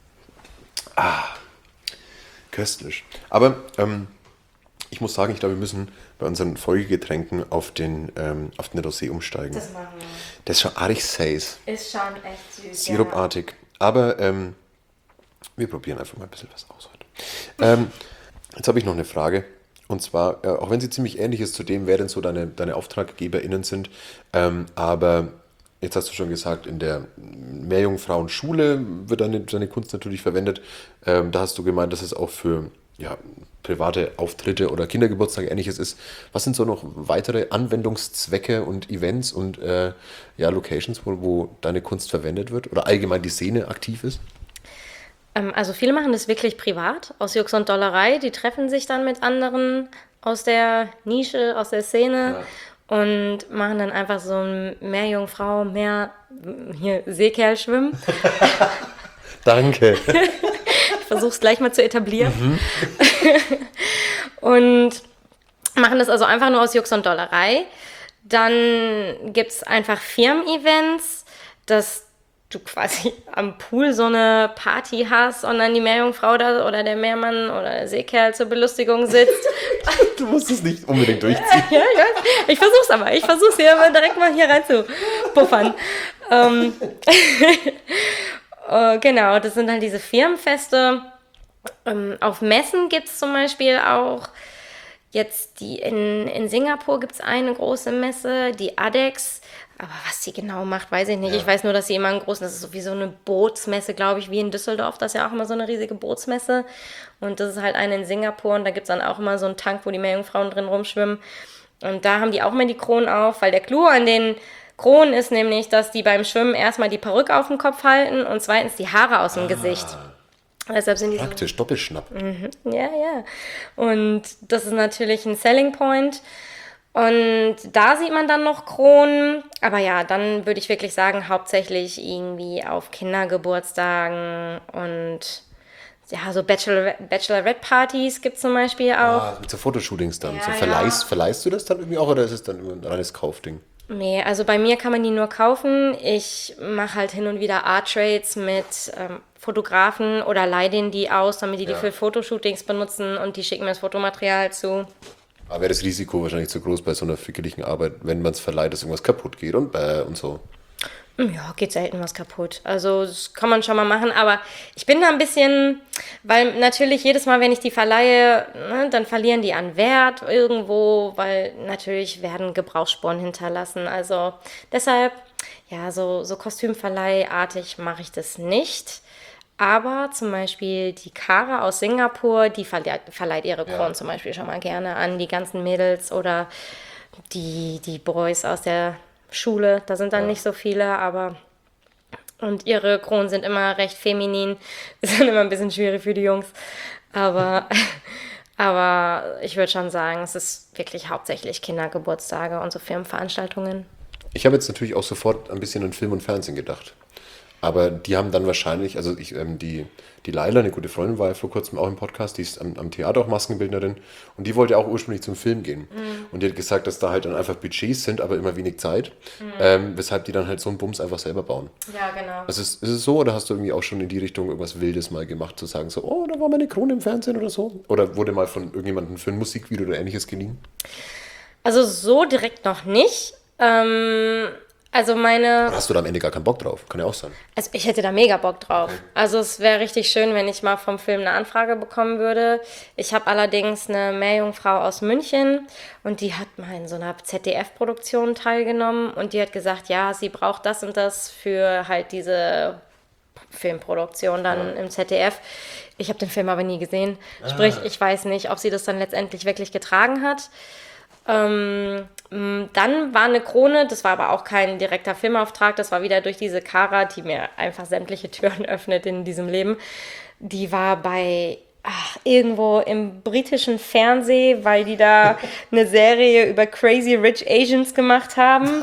Speaker 5: Köstlich. Aber ähm, ich muss sagen, ich glaube, wir müssen bei unseren Folgegetränken auf den, ähm, auf den Rosé umsteigen.
Speaker 6: Das machen wir.
Speaker 5: Das ist schon arg says,
Speaker 6: Ist schon echt süß.
Speaker 5: sirupartig. Aber ähm, wir probieren einfach mal ein bisschen was aus heute. Ähm, jetzt habe ich noch eine Frage. Und zwar, äh, auch wenn sie ziemlich ähnlich ist zu dem, wer denn so deine, deine AuftraggeberInnen sind, ähm, aber jetzt hast du schon gesagt, in der Meerjungfrauenschule wird deine, deine Kunst natürlich verwendet. Ähm, da hast du gemeint, dass es auch für ja, private Auftritte oder Kindergeburtstage ähnliches ist. Was sind so noch weitere Anwendungszwecke und Events und äh, ja, Locations, wo, wo deine Kunst verwendet wird oder allgemein die Szene aktiv ist?
Speaker 6: Ähm, also viele machen das wirklich privat, aus Jux und Dollerei. Die treffen sich dann mit anderen aus der Nische, aus der Szene. Und machen dann einfach so ein Meerjungfrau, mehr hier Seekerl schwimmen.
Speaker 5: Danke.
Speaker 6: Ich versuche es gleich mal zu etablieren. Und machen das also einfach nur aus Jux und Dollerei. Dann gibt es einfach Firmen-Events, dass du quasi am Pool so eine Party hast und dann die Meerjungfrau da oder der Meermann oder der Seekerl zur Belustigung sitzt.
Speaker 5: Du musst es nicht unbedingt durchziehen.
Speaker 6: Ja, ja, ich versuch's aber. Ich versuch's hier aber direkt mal hier rein zu puffern. ähm, äh, genau, das sind halt diese Firmenfeste. Ähm, auf Messen gibt's zum Beispiel auch jetzt die in, in Singapur gibt's eine große Messe, die ADEX. Aber was sie genau macht, weiß ich nicht. Ich weiß nur, dass sie immer einen großen, das ist so wie so eine Bootsmesse, glaube ich, wie in Düsseldorf. Das ist ja auch immer so eine riesige Bootsmesse. Und das ist halt eine in Singapur. Und da gibt es dann auch immer so einen Tank, wo die Meerjungfrauen drin rumschwimmen. Und da haben die auch immer die Kronen auf, weil der Clou an den Kronen ist nämlich, dass die beim Schwimmen erstmal die Perücke auf dem Kopf halten und zweitens die Haare aus dem ah, Gesicht. Deshalb sind die
Speaker 5: praktisch,
Speaker 6: so,
Speaker 5: Doppelschnapp.
Speaker 6: Mhm, ja, ja. Und das ist natürlich ein Selling Point. Und da sieht man dann noch Kronen. Aber ja, dann würde ich wirklich sagen, hauptsächlich irgendwie auf Kindergeburtstagen und ja, so Bachelor- Bachelorette-Partys gibt es zum Beispiel auch.
Speaker 5: Ah, mit so Fotoshootings dann.
Speaker 6: Ja,
Speaker 5: so
Speaker 6: ja.
Speaker 5: verleihst, verleihst du das dann irgendwie auch oder ist es dann immer ein reines Kaufding?
Speaker 6: Nee, also bei mir kann man die nur kaufen. Ich mache halt hin und wieder Art-Trades mit ähm, Fotografen oder leihe denen die aus, damit die die
Speaker 5: Ja.
Speaker 6: für Fotoshootings benutzen und die schicken mir das Fotomaterial zu.
Speaker 5: Aber wäre das Risiko wahrscheinlich zu groß bei so einer fickerlichen Arbeit, wenn man es verleiht, dass irgendwas kaputt geht und bäh und so.
Speaker 6: Ja, geht selten was kaputt. Also das kann man schon mal machen, aber ich bin da ein bisschen, weil natürlich jedes Mal, wenn ich die verleihe, ne, dann verlieren die an Wert irgendwo, weil natürlich werden Gebrauchsspuren hinterlassen. Also deshalb, ja, so, so Kostümverleihartig mache ich das nicht. Aber zum Beispiel die Kara aus Singapur, die verleiht, verleiht ihre Kronen zum Beispiel schon mal gerne an die ganzen Mädels oder die, die Boys aus der Schule. Da sind dann nicht so viele, aber und ihre Kronen sind immer recht feminin. Ist dann immer ein bisschen schwierig für die Jungs. Aber, aber ich würde schon sagen, es ist wirklich hauptsächlich Kindergeburtstage und so Firmenveranstaltungen.
Speaker 5: Ich habe jetzt natürlich auch sofort ein bisschen an Film und Fernsehen gedacht. Aber die haben dann wahrscheinlich, also ich, ähm, die, die Laila, eine gute Freundin, war ja vor kurzem auch im Podcast, die ist am, am Theater auch Maskenbildnerin und die wollte auch ursprünglich zum Film gehen. Mhm. Und die hat gesagt, dass da halt dann einfach Budgets sind, aber immer wenig Zeit, mhm. ähm, weshalb die dann halt so einen Bums einfach selber bauen.
Speaker 6: Ja, genau.
Speaker 5: Also ist, ist es so, oder hast du irgendwie auch schon in die Richtung irgendwas Wildes mal gemacht, zu sagen so, oh, da war meine Krone im Fernsehen oder so? Oder wurde mal von irgendjemandem für ein Musikvideo oder ähnliches geliehen?
Speaker 6: Also so direkt noch nicht. Ähm, also meine...
Speaker 5: Oder hast du da am Ende gar keinen Bock drauf? Kann ja auch sein.
Speaker 6: Also ich hätte da mega Bock drauf.
Speaker 5: Okay.
Speaker 6: Also es wäre richtig schön, wenn ich mal vom Film eine Anfrage bekommen würde. Ich habe allerdings eine Meerjungfrau aus München und die hat mal in so einer Z D F-Produktion teilgenommen und die hat gesagt, ja, sie braucht das und das für halt diese Filmproduktion dann
Speaker 5: Ja.
Speaker 6: im Z D F. Ich habe den Film aber nie gesehen. Sprich, ich weiß nicht, ob sie das dann letztendlich wirklich getragen hat. Ähm, dann war eine Krone, das war aber auch kein direkter Filmauftrag, das war wieder durch diese Kara, die mir einfach sämtliche Türen öffnet in diesem Leben. Die war bei ach, irgendwo im britischen Fernsehen, weil die da eine Serie über Crazy Rich Asians gemacht haben.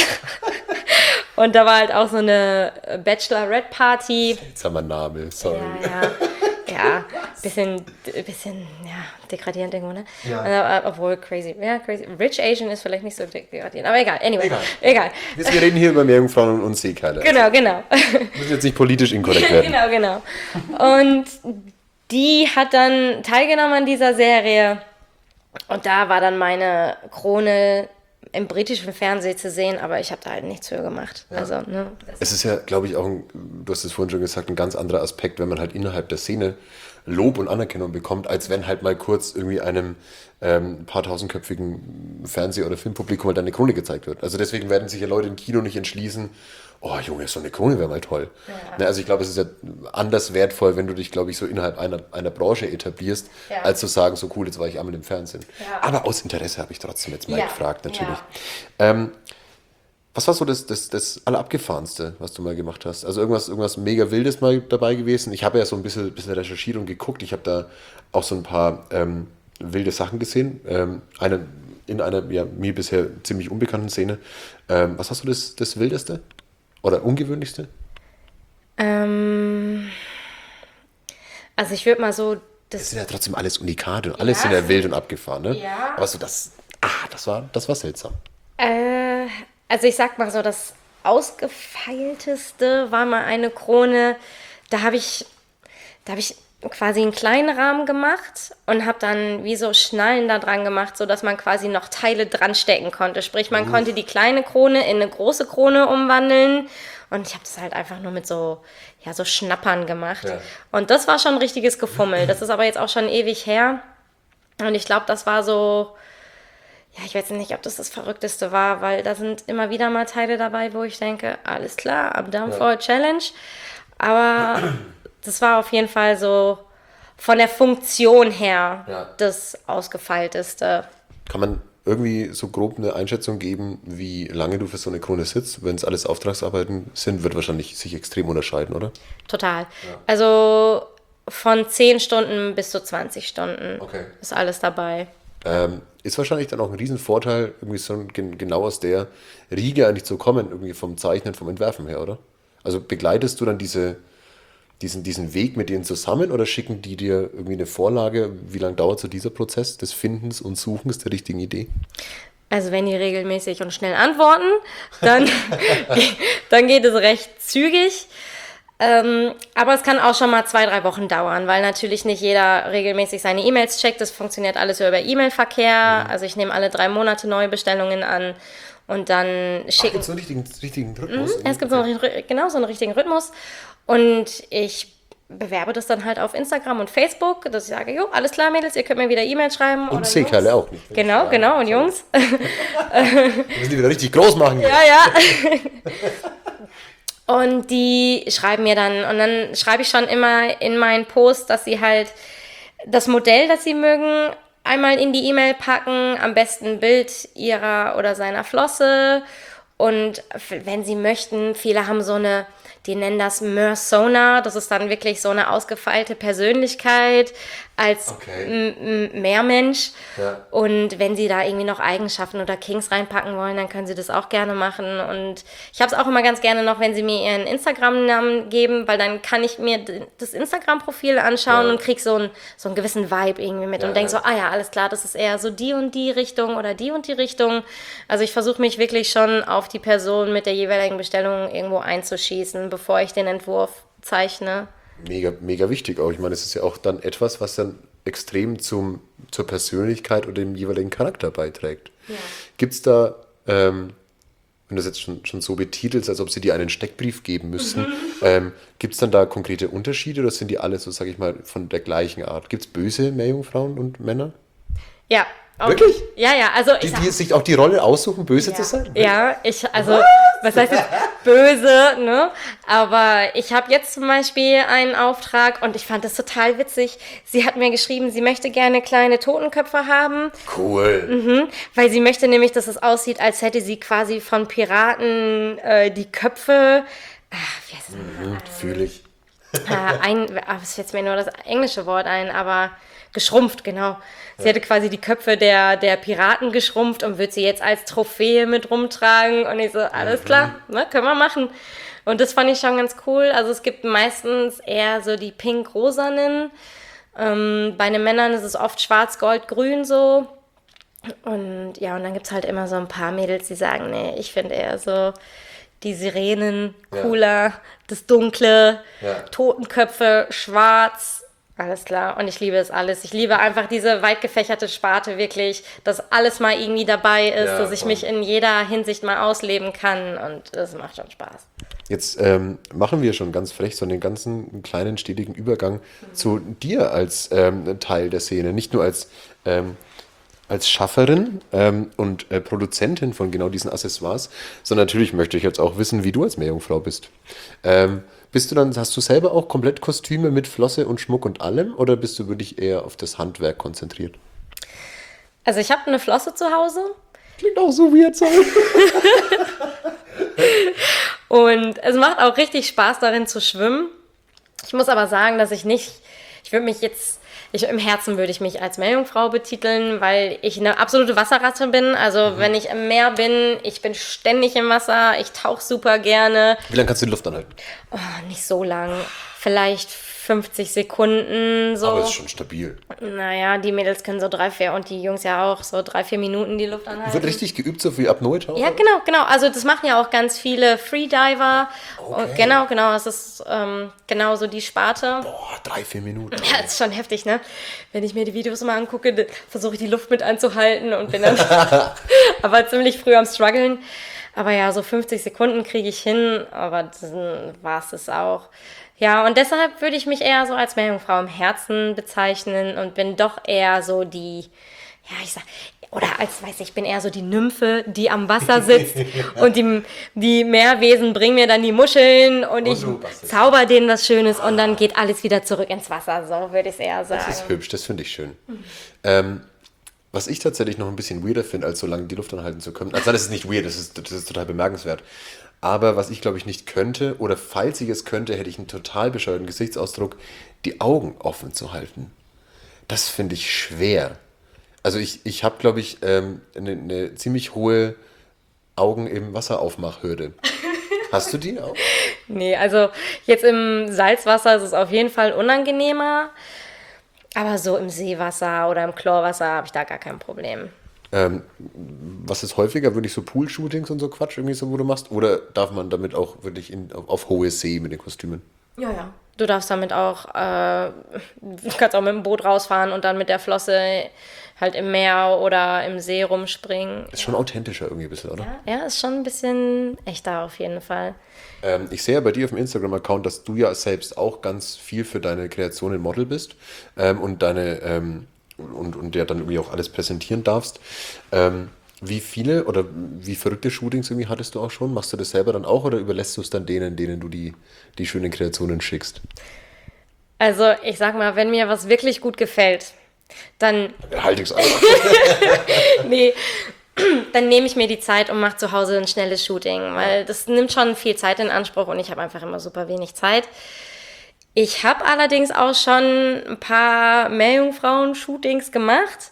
Speaker 6: Und da war halt auch so eine Bachelorette-Party.
Speaker 5: Seltsamer Name, sorry.
Speaker 6: Ja, ja. Ja, bisschen, bisschen, ja, degradierend irgendwo, ne? Ja. Äh, obwohl crazy, ja, crazy. Rich Asian ist vielleicht nicht so degradierend, aber egal, anyway,
Speaker 5: Egal.
Speaker 6: egal.
Speaker 5: Wir reden hier über Meerjungfrauen und, und Seekerle.
Speaker 6: Genau, genau.
Speaker 5: Müssen jetzt nicht politisch inkorrekt werden.
Speaker 6: Genau, genau. Und die hat dann teilgenommen an dieser Serie und da war dann meine Krone im britischen Fernsehen zu sehen, aber ich habe da halt nichts für gemacht. Ja. Also, ne,
Speaker 5: es ist ja, glaube ich, auch, ein, du hast es vorhin schon gesagt, ein ganz anderer Aspekt, wenn man halt innerhalb der Szene Lob und Anerkennung bekommt, als wenn halt mal kurz irgendwie einem ähm, paar tausendköpfigen Fernseh- oder Filmpublikum halt eine Krone gezeigt wird. Also deswegen werden sich ja Leute im Kino nicht entschließen, oh Junge, so eine Krone wäre mal toll. Ja. Ne, also ich glaube, es ist ja anders wertvoll, wenn du dich, glaube ich, so innerhalb einer, einer Branche etablierst, ja. als zu sagen, so cool, jetzt war ich einmal im Fernsehen. Ja. Aber aus Interesse habe ich trotzdem jetzt mal ja. gefragt, natürlich. Ja. Ähm, was war so das, das, das Allerabgefahrenste, was du mal gemacht hast? Also irgendwas, irgendwas mega Wildes mal dabei gewesen? Ich habe ja so ein bisschen, bisschen recherchiert und geguckt. Ich habe da auch so ein paar ähm, wilde Sachen gesehen. Ähm, eine, in einer ja, mir bisher ziemlich unbekannten Szene. Ähm, was hast du das, das Wildeste? Oder Ungewöhnlichste?
Speaker 6: Ähm, also ich würde mal so... Das,
Speaker 5: das sind ja trotzdem alles Unikate. Alles
Speaker 6: ja,
Speaker 5: sind ja wild und abgefahren, ne?
Speaker 6: Ja.
Speaker 5: Aber so das... Ah, das war, das war seltsam.
Speaker 6: Äh, also ich sag mal so, das Ausgefeilteste war mal eine Krone. Da habe ich... Da habe ich... quasi einen kleinen Rahmen gemacht und habe dann wie so Schnallen da dran gemacht, sodass man quasi noch Teile dran stecken konnte. Sprich, man uh. konnte die kleine Krone in eine große Krone umwandeln und ich habe das halt einfach nur mit so, ja, so Schnappern gemacht. Ja. Und das war schon ein richtiges Gefummel. Das ist aber jetzt auch schon ewig her und ich glaube, das war so, ja, ich weiß nicht, ob das das Verrückteste war, weil da sind immer wieder mal Teile dabei, wo ich denke, alles klar, I'm down ja. for a challenge. Aber... das war auf jeden Fall so von der Funktion her ja. das Ausgefeilteste. Kann man
Speaker 5: irgendwie so grob eine Einschätzung geben, wie lange du für so eine Krone sitzt? Wenn es alles Auftragsarbeiten sind, wird wahrscheinlich sich extrem unterscheiden, oder?
Speaker 6: Total. Ja. Also von zehn Stunden bis zu zwanzig Stunden okay. ist alles dabei.
Speaker 5: Ähm, ist wahrscheinlich dann auch ein Riesenvorteil, irgendwie so genau aus der Riege eigentlich zu kommen, irgendwie vom Zeichnen, vom Entwerfen her, oder? Also begleitest du dann diese... Diesen, diesen Weg mit denen zusammen oder schicken die dir irgendwie eine Vorlage? Wie lange dauert so dieser Prozess des Findens und Suchens der richtigen Idee?
Speaker 6: Also wenn die regelmäßig und schnell antworten, dann, dann geht es recht zügig. Ähm, aber es kann auch schon mal zwei, drei Wochen dauern, weil natürlich nicht jeder regelmäßig seine E-Mails checkt. Das funktioniert alles über E-Mail-Verkehr. Mhm. Also ich nehme alle drei Monate neue Bestellungen an und dann schicken...
Speaker 5: Ach, so einen richtigen, richtigen Rhythmus?
Speaker 6: Mhm, es gibt so einen, genau so einen richtigen Rhythmus. Und ich bewerbe das dann halt auf Instagram und Facebook, dass ich sage, jo, alles klar, Mädels, ihr könnt mir wieder E-Mails schreiben.
Speaker 5: Und Seekerle auch nicht.
Speaker 6: Genau,
Speaker 5: ja,
Speaker 6: genau, und Jungs.
Speaker 5: Wir müssen die wieder richtig groß machen.
Speaker 6: Ja, ja. Und die schreiben mir dann, und dann schreibe ich schon immer in meinen Post, dass sie halt das Modell, das sie mögen, einmal in die E-Mail packen, am besten ein Bild ihrer oder seiner Flosse. Und wenn sie möchten, viele haben so eine, die nennen das Mersona, das ist dann wirklich so eine ausgefeilte Persönlichkeit als
Speaker 5: okay.
Speaker 6: M- M- Meermensch.
Speaker 5: Ja.
Speaker 6: Und wenn sie da irgendwie noch Eigenschaften oder Kings reinpacken wollen, dann können sie das auch gerne machen. Und ich habe es auch immer ganz gerne noch, wenn sie mir ihren Instagram-Namen geben, weil dann kann ich mir das Instagram-Profil anschauen
Speaker 5: ja.
Speaker 6: und kriege so, ein, so einen gewissen Vibe irgendwie mit ja, und denke ja. so, ah ja, alles klar, das ist eher so die und die Richtung oder die und die Richtung. Also ich versuche mich wirklich schon auf die Person mit der jeweiligen Bestellung irgendwo einzuschießen, bevor ich den Entwurf zeichne.
Speaker 5: Mega, mega wichtig auch. Ich meine, es ist ja auch dann etwas, was dann extrem zum, zur Persönlichkeit oder dem jeweiligen Charakter beiträgt. Ja. Gibt es da, ähm, wenn du das jetzt schon, schon so betitelst, als ob sie dir einen Steckbrief geben müssten, mhm. ähm, gibt es dann da konkrete Unterschiede oder sind die alle so, sag ich mal, von der gleichen Art? Gibt es böse Meerjungfrauen und Männer?
Speaker 6: Ja. Auch,
Speaker 5: wirklich?
Speaker 6: Ja, ja, also
Speaker 5: die,
Speaker 6: ich
Speaker 5: die sich auch die Rolle aussuchen, böse
Speaker 6: ja.
Speaker 5: zu sein?
Speaker 6: Ja, ich, also, was, was heißt jetzt böse, ne? Aber ich habe jetzt zum Beispiel einen Auftrag und ich fand das total witzig. Sie hat mir geschrieben, sie möchte gerne kleine Totenköpfe haben.
Speaker 5: Cool.
Speaker 6: Mhm, weil sie möchte nämlich, dass es aussieht, als hätte sie quasi von Piraten äh, die Köpfe, ach, wie heißt das?
Speaker 5: Mhm, fühle ich.
Speaker 6: Äh, ein, ach, es fällt mir nur das englische Wort ein, aber geschrumpft, genau. Sie ja. hätte quasi die Köpfe der, der Piraten geschrumpft und wird sie jetzt als Trophäe mit rumtragen. Und ich so, alles mhm. klar, ne, können wir machen. Und das fand ich schon ganz cool. Also es gibt meistens eher so die pink-rosanen. Ähm, bei den Männern ist es oft schwarz, gold, grün so. Und ja, und dann gibt es halt immer so ein paar Mädels, die sagen, nee, ich finde eher so die Sirenen cooler, ja. das Dunkle, ja. Totenköpfe, schwarz. Alles klar. Und ich liebe es alles. Ich liebe einfach diese weit gefächerte Sparte wirklich, dass alles mal irgendwie dabei ist, ja, dass ich voll. mich in jeder Hinsicht mal ausleben kann. Und das macht schon Spaß.
Speaker 5: Jetzt ähm, machen wir schon ganz frech so einen ganzen kleinen, stetigen Übergang mhm. zu dir als ähm, Teil der Szene. Nicht nur als, ähm, als Schafferin ähm, und äh, Produzentin von genau diesen Accessoires, sondern natürlich möchte ich jetzt auch wissen, wie du als Meerjungfrau bist. Ähm, Bist du dann, hast du selber auch komplett Kostüme mit Flosse und Schmuck und allem oder bist du wirklich eher auf das Handwerk konzentriert?
Speaker 6: Also ich habe eine Flosse zu Hause.
Speaker 5: Klingt auch so weird so.
Speaker 6: Und es macht auch richtig Spaß darin zu schwimmen. Ich muss aber sagen, dass ich nicht, ich würde mich jetzt, ich, im Herzen würde ich mich als Meerjungfrau betiteln, weil ich eine absolute Wasserratte bin. Also mhm. wenn ich im Meer bin, ich bin ständig im Wasser, ich tauche super gerne.
Speaker 5: Wie lange kannst du die Luft anhalten?
Speaker 6: Oh, nicht so lang, vielleicht fünfzig Sekunden so.
Speaker 5: Aber es ist schon stabil.
Speaker 6: Naja, die Mädels können so drei, vier und die Jungs ja auch so drei, vier Minuten die Luft anhalten.
Speaker 5: Wird richtig geübt, so wie Apnoe-Taucher?
Speaker 6: Ja, genau, genau. Also das machen ja auch ganz viele Freediver.
Speaker 5: Okay.
Speaker 6: Und genau, genau. Das ist ähm, genau so die Sparte.
Speaker 5: Boah, drei, vier Minuten.
Speaker 6: Ja, das ist schon heftig, ne? Wenn ich mir die Videos mal angucke, versuche ich die Luft mit anzuhalten und bin dann aber ziemlich früh am struggeln. Aber ja, so fünfzig Sekunden kriege ich hin, aber dann war es das auch. Ja, und deshalb würde ich mich eher so als Meerjungfrau im Herzen bezeichnen und bin doch eher so die, ja, ich sag, oder als, weiß ich, ich bin eher so die Nymphe, die am Wasser sitzt und die, die Meerwesen bringen mir dann die Muscheln und, und ich zauber denen was Schönes und dann geht alles wieder zurück ins Wasser, so würde ich es eher sagen.
Speaker 5: Das ist hübsch, das finde ich schön. Mhm. Ähm, was ich tatsächlich noch ein bisschen weirder finde, als so lange die Luft anhalten zu können, also das ist nicht weird, das ist, das ist total bemerkenswert. Aber was ich, glaube ich, nicht könnte, oder falls ich es könnte, hätte ich einen total bescheuerten Gesichtsausdruck, die Augen offen zu halten. Das finde ich schwer. Also ich, ich habe, glaube ich, ähm, eine, eine ziemlich hohe Augen im Wasseraufmachhürde. Hast du die auch?
Speaker 6: Nee, also jetzt im Salzwasser ist es auf jeden Fall unangenehmer. Aber so im Seewasser oder im Chlorwasser habe ich da gar kein Problem.
Speaker 5: Ähm, was ist häufiger? Wirklich so Pool-Shootings und so Quatsch, irgendwie so, wo du machst? Oder darf man damit auch wirklich in, auf, auf hohe See mit den Kostümen?
Speaker 6: Ja, ja. Du darfst damit auch, äh, du kannst auch mit dem Boot rausfahren und dann mit der Flosse halt im Meer oder im See rumspringen.
Speaker 5: Ist schon authentischer irgendwie ein bisschen, oder?
Speaker 6: Ja, ja, ist schon ein bisschen echter auf jeden Fall.
Speaker 5: Ähm, ich sehe ja bei dir auf dem Instagram-Account, dass du ja selbst auch ganz viel für deine Kreationen Model bist ähm, und deine ähm, und, und ja dann irgendwie auch alles präsentieren darfst. Ähm, wie viele oder wie verrückte Shootings irgendwie hattest du auch schon? Machst du das selber dann auch oder überlässt du es dann denen, denen du die, die schönen Kreationen schickst?
Speaker 6: Also ich sag mal, wenn mir was wirklich gut gefällt, dann,
Speaker 5: Halt ich's einfach.
Speaker 6: nee, dann nehme ich mir die Zeit und mache zu Hause ein schnelles Shooting, weil das nimmt schon viel Zeit in Anspruch und ich habe einfach immer super wenig Zeit. Ich habe allerdings auch schon ein paar Meerjungfrauen-Shootings gemacht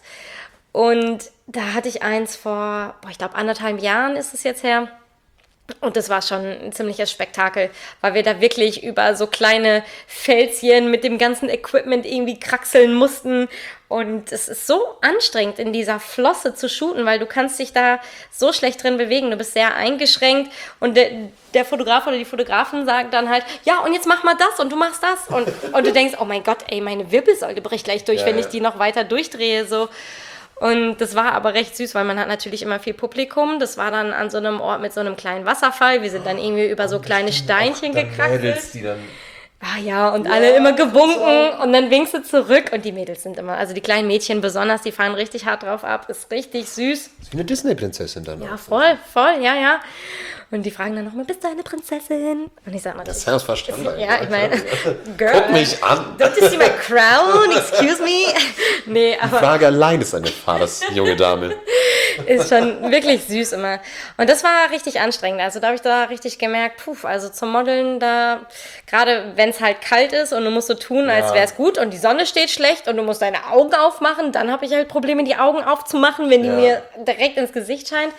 Speaker 6: und da hatte ich eins vor, boah, ich glaube anderthalb Jahren ist es jetzt her. Und das war schon ein ziemliches Spektakel, weil wir da wirklich über so kleine Felschen mit dem ganzen Equipment irgendwie kraxeln mussten. Und es ist so anstrengend, in dieser Flosse zu shooten, weil du kannst dich da so schlecht drin bewegen. Du bist sehr eingeschränkt und der, der Fotograf oder die Fotografin sagt dann halt, ja, und jetzt mach mal das und du machst das. Und, und du denkst, oh mein Gott, ey, meine Wirbelsäule bricht gleich durch,
Speaker 5: Ja,
Speaker 6: wenn
Speaker 5: ja.
Speaker 6: ich die noch weiter durchdrehe, so. Und das war aber recht süß, weil man hat natürlich immer viel Publikum. Das war dann an so einem Ort mit so einem kleinen Wasserfall. Wir sind dann irgendwie über so kleine Steinchen gekraxelt.
Speaker 5: Die dann
Speaker 6: Ah ja, und alle immer gewunken und dann winkst du zurück. Und die Mädels sind immer, also die kleinen Mädchen besonders, die fahren richtig hart drauf ab. Ist richtig süß.
Speaker 5: ist wie eine Disney-Prinzessin dann.
Speaker 6: Ja,
Speaker 5: auch.
Speaker 6: voll, voll, ja, ja. Und die fragen dann nochmal, bist du eine Prinzessin? Und ich sag natürlich,
Speaker 5: Das ist fast Standard.
Speaker 6: ja, ich meine, girl,
Speaker 5: Guck mich an.
Speaker 6: don't you see my crown? Excuse me? Nee,
Speaker 5: Die
Speaker 6: aber
Speaker 5: Frage allein ist eine Fahrs, junge Dame.
Speaker 6: ist schon wirklich süß immer. Und das war richtig anstrengend. Also da habe ich da richtig gemerkt, puh, also zum Modeln da, gerade wenn es halt kalt ist und du musst so tun, als
Speaker 5: Ja.
Speaker 6: wäre es gut und die Sonne steht schlecht und du musst deine Augen aufmachen, dann habe ich halt Probleme, die Augen aufzumachen, wenn die
Speaker 5: Ja.
Speaker 6: mir direkt ins Gesicht scheint.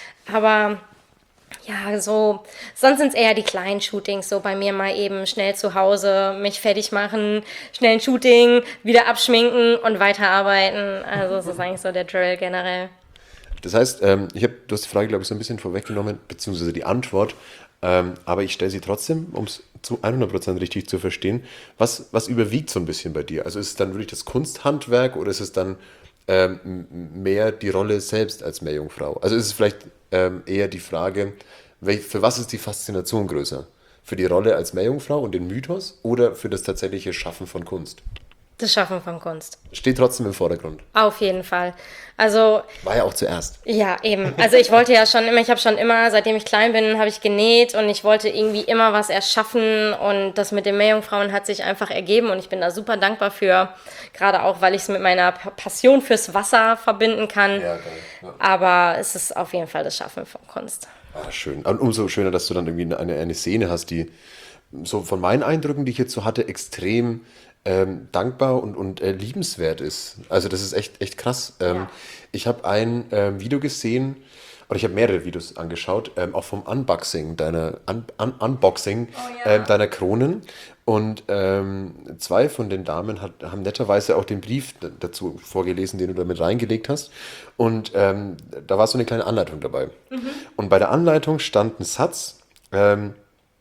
Speaker 6: Aber ja, so, sonst sind es eher die kleinen Shootings, so bei mir mal eben schnell zu Hause, mich fertig machen, schnell ein Shooting, wieder abschminken und weiterarbeiten. Also das ist eigentlich so der Drill generell.
Speaker 5: Das heißt, ähm, ich hab, du hast die Frage, glaube ich, so ein bisschen vorweggenommen, beziehungsweise die Antwort, ähm, aber ich stelle sie trotzdem, um es zu hundert Prozent richtig zu verstehen. Was, was überwiegt so ein bisschen bei dir? Also ist es dann wirklich das Kunsthandwerk oder ist es dann ähm, m- mehr die Rolle selbst als Meerjungfrau? Also ist es vielleicht ähm, eher die Frage, wel- für was ist die Faszination größer? Für die Rolle als Meerjungfrau und den Mythos oder für das tatsächliche Schaffen von Kunst?
Speaker 6: Das Schaffen von Kunst.
Speaker 5: Steht trotzdem im Vordergrund.
Speaker 6: Auf jeden Fall. Also,
Speaker 5: War ja auch zuerst.
Speaker 6: ja, eben. Also ich wollte ja schon immer, ich habe schon immer, seitdem ich klein bin, habe ich genäht und ich wollte irgendwie immer was erschaffen und das mit den Meerjungfrauen hat sich einfach ergeben und ich bin da super dankbar für, gerade auch, weil ich es mit meiner P- Passion fürs Wasser verbinden kann.
Speaker 5: Ja, geil. Ja.
Speaker 6: Aber es ist auf jeden Fall das Schaffen von Kunst.
Speaker 5: Ah, schön. Und umso schöner, dass du dann irgendwie eine, eine Szene hast, die so von meinen Eindrücken, die ich jetzt so hatte, extrem ähm, dankbar und, und äh, liebenswert ist. Also das ist echt, echt krass. Ähm,
Speaker 6: Ja.
Speaker 5: Ich habe ein ähm, Video gesehen, oder ich habe mehrere Videos angeschaut, ähm, auch vom Unboxing deiner, Un Un Unboxing ähm, deiner Kronen. Und ähm, zwei von den Damen hat, haben netterweise auch den Brief d- dazu vorgelesen, den du damit reingelegt hast. Und ähm, da war so eine kleine Anleitung dabei. Und bei der Anleitung stand ein Satz, ähm,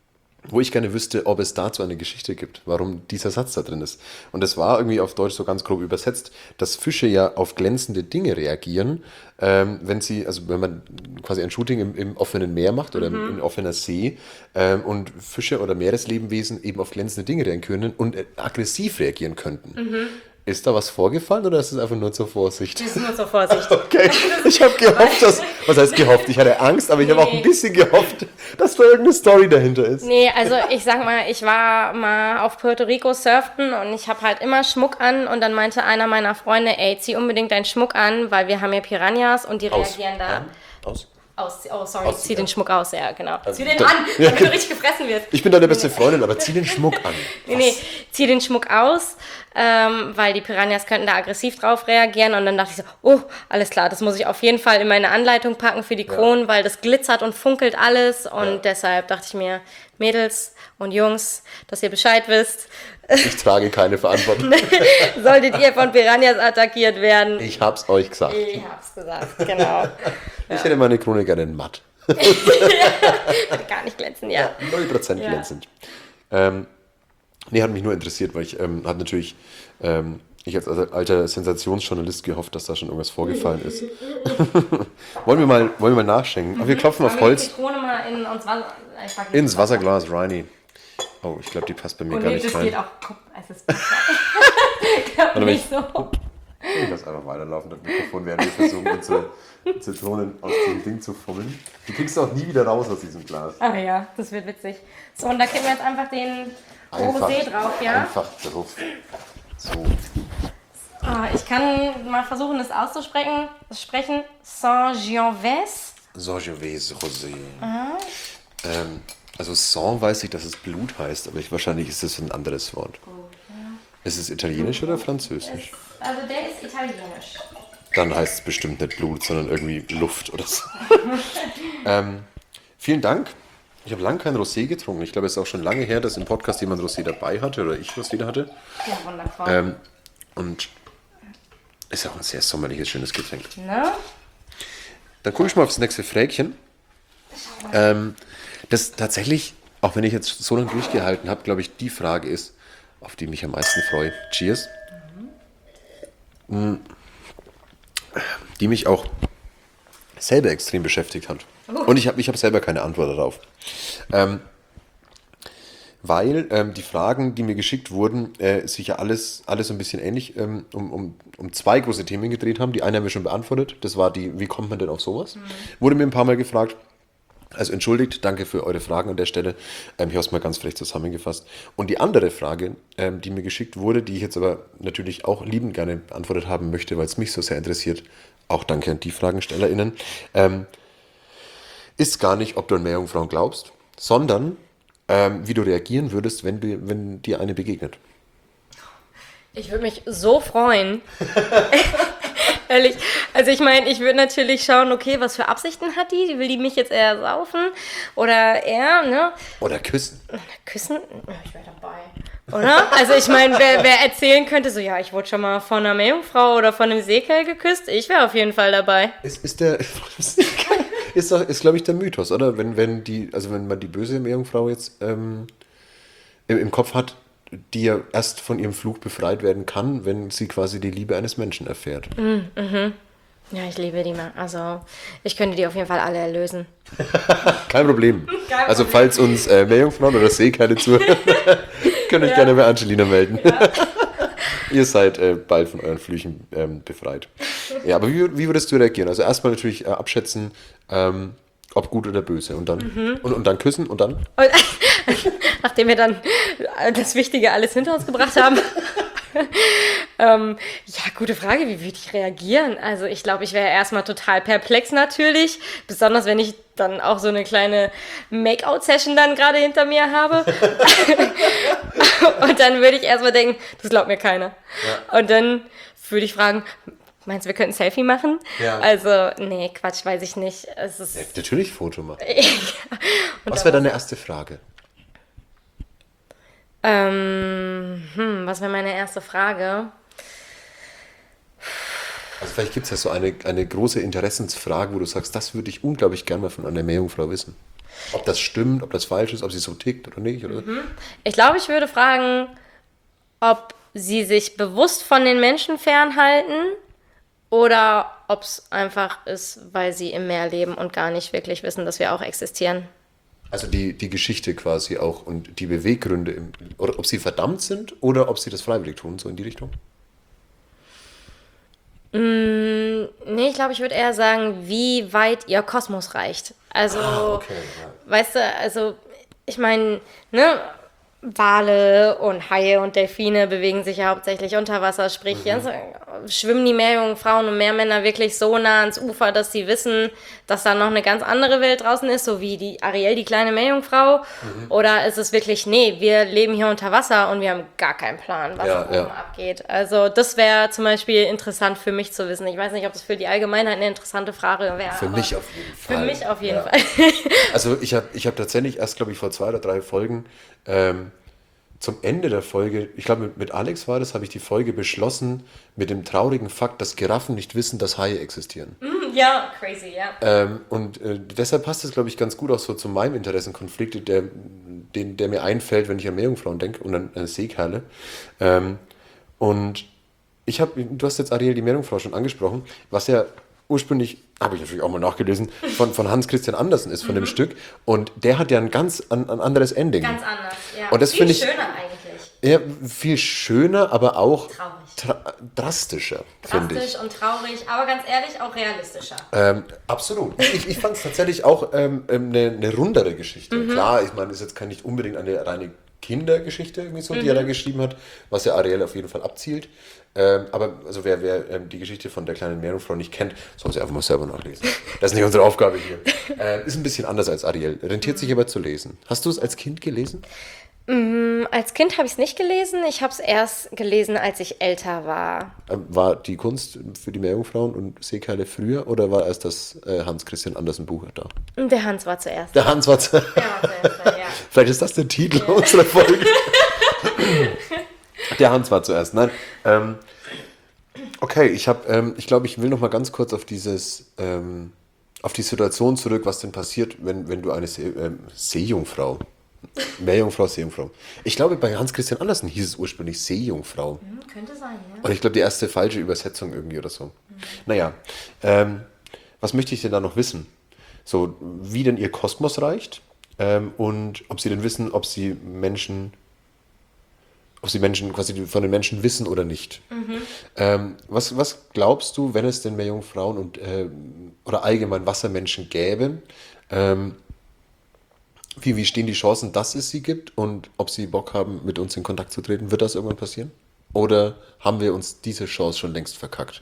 Speaker 5: wo ich gerne wüsste, ob es dazu eine Geschichte gibt, warum dieser Satz da drin ist. Und das war irgendwie auf Deutsch so ganz grob übersetzt, dass Fische ja auf glänzende Dinge reagieren, ähm, wenn sie, also wenn man quasi ein Shooting im, im offenen Meer macht oder im, in offener See ähm, und Fische oder Meereslebewesen eben auf glänzende Dinge reagieren können und äh, aggressiv reagieren könnten. Ist da was vorgefallen oder ist es einfach nur zur Vorsicht?
Speaker 6: Das ist nur zur Vorsicht.
Speaker 5: Okay, ich habe gehofft, dass, was heißt gehofft? Ich hatte Angst, aber ich habe auch ein
Speaker 6: Nee.
Speaker 5: bisschen gehofft, dass da irgendeine Story dahinter ist.
Speaker 6: Nee, also ich sag mal, ich war mal auf Puerto Rico surfen und ich habe halt immer Schmuck an und dann meinte einer meiner Freunde, ey, zieh unbedingt deinen Schmuck an, weil wir haben ja Piranhas und die
Speaker 5: Aus.
Speaker 6: reagieren da.
Speaker 5: An? Aus?
Speaker 6: Aus, oh, sorry,
Speaker 5: Aus,
Speaker 6: zieh
Speaker 5: ja.
Speaker 6: den Schmuck aus, ja, genau. zieh den
Speaker 5: da-
Speaker 6: an,
Speaker 5: Ja,
Speaker 6: damit du richtig gefressen wirst.
Speaker 5: Ich bin deine beste Freundin, aber zieh den Schmuck an.
Speaker 6: Nee, nee, zieh den Schmuck aus, ähm, weil die Piranhas könnten da aggressiv drauf reagieren. Und dann dachte ich so, oh, alles klar, das muss ich auf jeden Fall in meine Anleitung packen für die Kronen, weil das glitzert und funkelt alles. Und
Speaker 5: Ja.
Speaker 6: deshalb dachte ich mir, Mädels und Jungs, dass ihr Bescheid wisst.
Speaker 5: Ich trage keine Verantwortung.
Speaker 6: Solltet ihr von Piranhas attackiert werden.
Speaker 5: Ich hab's euch gesagt.
Speaker 6: Ich hab's gesagt, genau.
Speaker 5: Ich hätte meine Krone gerne in matt.
Speaker 6: Gar nicht glänzen, ja.
Speaker 5: null Prozent
Speaker 6: Ja.
Speaker 5: glänzend. Ähm, nee, hat mich nur interessiert, weil ich ähm, hat natürlich, ähm, ich als alter Sensationsjournalist gehofft, dass da schon irgendwas vorgefallen ist. wollen, wir mal, wollen wir mal nachschenken? Aber wir klopfen auf
Speaker 6: Haben wir die
Speaker 5: Holz
Speaker 6: Zitrone mal in uns Wasser, ich sag
Speaker 5: ins Wasserglas, Reini. Oh, ich glaube, die passt bei mir
Speaker 6: Und
Speaker 5: gar
Speaker 6: nee,
Speaker 5: nicht
Speaker 6: das
Speaker 5: rein.
Speaker 6: geht auch. Es ist ich glaub
Speaker 5: Warte,
Speaker 6: nicht
Speaker 5: ich-
Speaker 6: so.
Speaker 5: Ich lasse einfach weiterlaufen, das Mikrofon, während wir versuchen, unsere Zitronen aus dem Ding zu fummeln. Die kriegst du auch nie wieder raus aus diesem Glas.
Speaker 6: Ach ja, das wird witzig. So, und da kippen wir jetzt einfach den
Speaker 5: Einfach,
Speaker 6: Rosé drauf, ja?
Speaker 5: Einfach drauf. So.
Speaker 6: Ah, ich kann mal versuchen, das auszusprechen. Sprechen Saint-Giovese.
Speaker 5: Sangiovese Rosé. Ähm, also Sang weiß ich, dass es Blut heißt, aber ich, wahrscheinlich ist das ein anderes Wort. Ist es italienisch oder französisch?
Speaker 6: Also der ist italienisch.
Speaker 5: Dann heißt es bestimmt nicht Blut, sondern irgendwie Luft oder so. ähm, vielen Dank. Ich habe lange kein Rosé getrunken. Ich glaube, es ist auch schon lange her, dass im Podcast jemand Rosé dabei hatte oder ich Rosé hatte.
Speaker 6: Ja, wundervoll.
Speaker 5: Ähm, und ist auch ein sehr sommerliches, schönes Getränk.
Speaker 6: Ne?
Speaker 5: Dann gucke ich mal aufs nächste Fräkchen. Ähm, das tatsächlich, auch wenn ich jetzt so lange durchgehalten habe, glaube ich, die Frage ist, auf die mich am meisten freue. Cheers. Mm. Die mich auch selber extrem beschäftigt hat. Und ich habe ich hab selber keine Antwort darauf. Ähm, weil ähm, die Fragen, die mir geschickt wurden, äh, sich ja alles, alles so ein bisschen ähnlich ähm, um, um, um zwei große Themen gedreht haben. Die eine haben wir schon beantwortet. Das war die, wie kommt man denn auf sowas? Wurde mir ein paar Mal gefragt. Also entschuldigt, danke für eure Fragen an der Stelle. Ähm, ich habe es mal ganz frech zusammengefasst. Und die andere Frage, ähm, die mir geschickt wurde, die ich jetzt aber natürlich auch liebend gerne beantwortet haben möchte, weil es mich so sehr interessiert, auch danke an die FragenstellerInnen, ähm, ist gar nicht, ob du an Meerjungfrauen glaubst, sondern ähm, wie du reagieren würdest, wenn, du, wenn dir eine begegnet.
Speaker 6: Ich würde mich so freuen. Ehrlich. Also ich meine, ich würde natürlich schauen, okay, was für Absichten hat die? Will die mich jetzt eher saufen? Oder er, ne?
Speaker 5: Oder küssen.
Speaker 6: Küssen? Ich wäre dabei. Oder? Also ich meine, wer, wer erzählen könnte, so ja, ich wurde schon mal von einer Meerjungfrau oder von einem Seekerl geküsst, ich wäre auf jeden Fall dabei.
Speaker 5: Ist, ist der, ist, doch- ist glaube ich, der Mythos, oder? Wenn, wenn die, also wenn man die böse Meerjungfrau jetzt ähm, im, im Kopf hat, die ja erst von ihrem Fluch befreit werden kann, wenn sie quasi die Liebe eines Menschen erfährt.
Speaker 6: Ja, ich liebe die mal. Also ich könnte die auf jeden Fall alle erlösen.
Speaker 5: Kein Problem.
Speaker 6: Kein
Speaker 5: Also
Speaker 6: Problem.
Speaker 5: falls uns äh, Meerjungfrauen oder Seekerle zuhören, könnt ihr euch gerne bei Angelina melden. Ihr seid äh, bald von euren Flüchen ähm, befreit. Ja, aber wie, wie würdest du reagieren? Also erstmal natürlich äh, abschätzen, ähm, ob gut oder böse. Und dann, und, und dann küssen und dann?
Speaker 6: Und nachdem wir dann das Wichtige alles hinter uns gebracht haben. ähm, ja, gute Frage, wie würde ich reagieren? Also ich glaube, ich wäre erstmal total perplex natürlich, besonders wenn ich dann auch so eine kleine Make-out-Session dann gerade hinter mir habe. Und dann würde ich erstmal denken, das glaubt mir keiner. Ja. Und dann würde ich fragen, meinst du, wir könnten ein Selfie machen?
Speaker 5: Ja.
Speaker 6: Also, nee, Quatsch, weiß ich nicht. Es ist,
Speaker 5: Ja, natürlich Foto machen.
Speaker 6: ja. Und
Speaker 5: Was wäre deine erste Frage?
Speaker 6: Ähm, hm, was wäre meine erste Frage?
Speaker 5: Also vielleicht gibt es ja so eine, eine große Interessensfrage, wo du sagst, das würde ich unglaublich gerne mal von einer Meerjungfrau wissen. Ob das stimmt, ob das falsch ist, ob sie so tickt oder nicht. Oder?
Speaker 6: Ich glaube, ich würde fragen, ob sie sich bewusst von den Menschen fernhalten oder ob es einfach ist, weil sie im Meer leben und gar nicht wirklich wissen, dass wir auch existieren.
Speaker 5: Also die, die Geschichte quasi auch und die Beweggründe, im, oder ob sie verdammt sind oder ob sie das freiwillig tun, so in die Richtung.
Speaker 6: Mm, nee, ich glaube, ich würde eher sagen, wie weit ihr Kosmos reicht. Also,
Speaker 5: Ah, okay, ja.
Speaker 6: weißt du, also ich meine, ne, Wale und Haie und Delfine bewegen sich ja hauptsächlich unter Wasser, sprich, mhm. jetzt schwimmen die Meerjungfrauen und Meermänner wirklich so nah ans Ufer, dass sie wissen, dass da noch eine ganz andere Welt draußen ist, so wie die Ariel, die kleine Meerjungfrau, mhm. oder ist es wirklich, nee, wir leben hier unter Wasser und wir haben gar keinen Plan, was
Speaker 5: ja,
Speaker 6: da oben
Speaker 5: ja.
Speaker 6: abgeht. Also das wäre zum Beispiel interessant für mich zu wissen. Ich weiß nicht, ob das für die Allgemeinheit eine interessante Frage wäre.
Speaker 5: Für mich auf jeden Fall.
Speaker 6: Für mich auf jeden
Speaker 5: ja.
Speaker 6: Fall.
Speaker 5: Also ich habe ich hab tatsächlich erst, glaube ich, vor zwei oder drei Folgen ähm, zum Ende der Folge, ich glaube mit, mit Alex war das, habe ich die Folge beschlossen mit dem traurigen Fakt, dass Giraffen nicht wissen, dass Haie existieren.
Speaker 6: Ja, crazy, ja.
Speaker 5: Ähm, und äh, deshalb passt es, glaube ich, ganz gut auch so zu meinem Interessenkonflikt, der, den, der mir einfällt, wenn ich an Meerjungfrauen denke und an äh, Seekerle. Ähm, und ich habe, du hast jetzt Ariel, die Meerjungfrau, schon angesprochen, was ja ursprünglich, habe ich natürlich auch mal nachgelesen, von, von Hans Christian Andersen ist, von dem Stück. Und der hat ja ein ganz ein, ein anderes Ending.
Speaker 6: Ganz anders, ja.
Speaker 5: Und das
Speaker 6: viel
Speaker 5: ich,
Speaker 6: schöner eigentlich.
Speaker 5: Ja, viel schöner, aber auch
Speaker 6: Traurig.
Speaker 5: Tra- drastischer, finde ich.
Speaker 6: Drastisch und traurig, aber ganz ehrlich auch realistischer.
Speaker 5: Ähm, absolut. Ich, ich fand es tatsächlich auch ähm, eine, eine rundere Geschichte.
Speaker 6: Mhm.
Speaker 5: Klar, ich meine, es ist jetzt kein, nicht unbedingt eine reine Kindergeschichte, irgendwie so,
Speaker 6: mhm.
Speaker 5: die er da geschrieben hat, was ja Ariel auf jeden Fall abzielt. Ähm, aber also wer, wer ähm, die Geschichte von der kleinen Meerjungfrau nicht kennt, soll sie einfach mal selber nachlesen. Das ist nicht unsere Aufgabe hier. Äh, ist ein bisschen anders als Ariel, rentiert sich aber zu lesen. Hast du es als Kind gelesen?
Speaker 6: Mm, als Kind habe ich es nicht gelesen. Ich habe es erst gelesen, als ich älter war.
Speaker 5: Ähm, war die Kunst für die Meerjungfrauen und Seekerle früher oder war erst das äh, Hans Christian Andersen Buch da?
Speaker 6: Der Hans war zuerst.
Speaker 5: Der Hans war zuerst.
Speaker 6: Der war zuerst, ja.
Speaker 5: Vielleicht ist das der Titel ja. unserer Folge. Der Hans war zuerst. Nein. Ähm, okay, ich habe, ähm, ich glaube, ich will noch mal ganz kurz auf dieses, ähm, auf die Situation zurück, was denn passiert, wenn, wenn du eine See, ähm, Seejungfrau, Meerjungfrau, Seejungfrau. Ich glaube, bei Hans Christian Andersen hieß es ursprünglich Seejungfrau.
Speaker 6: Hm, könnte sein, ja.
Speaker 5: Und ich glaube, die erste falsche Übersetzung irgendwie oder so. Mhm. Naja, ähm, was möchte ich denn da noch wissen? So, wie denn ihr Kosmos reicht ähm, und ob sie denn wissen, ob sie Menschen, ob sie Menschen quasi von den Menschen wissen oder nicht. Mhm. Ähm, was, was glaubst du, wenn es denn Meerjungfrauen und äh, oder allgemein Wassermenschen gäbe? Ähm, wie, wie stehen die Chancen, dass es sie gibt und ob sie Bock haben, mit uns in Kontakt zu treten? Wird das irgendwann passieren? Oder haben wir uns diese Chance schon längst verkackt?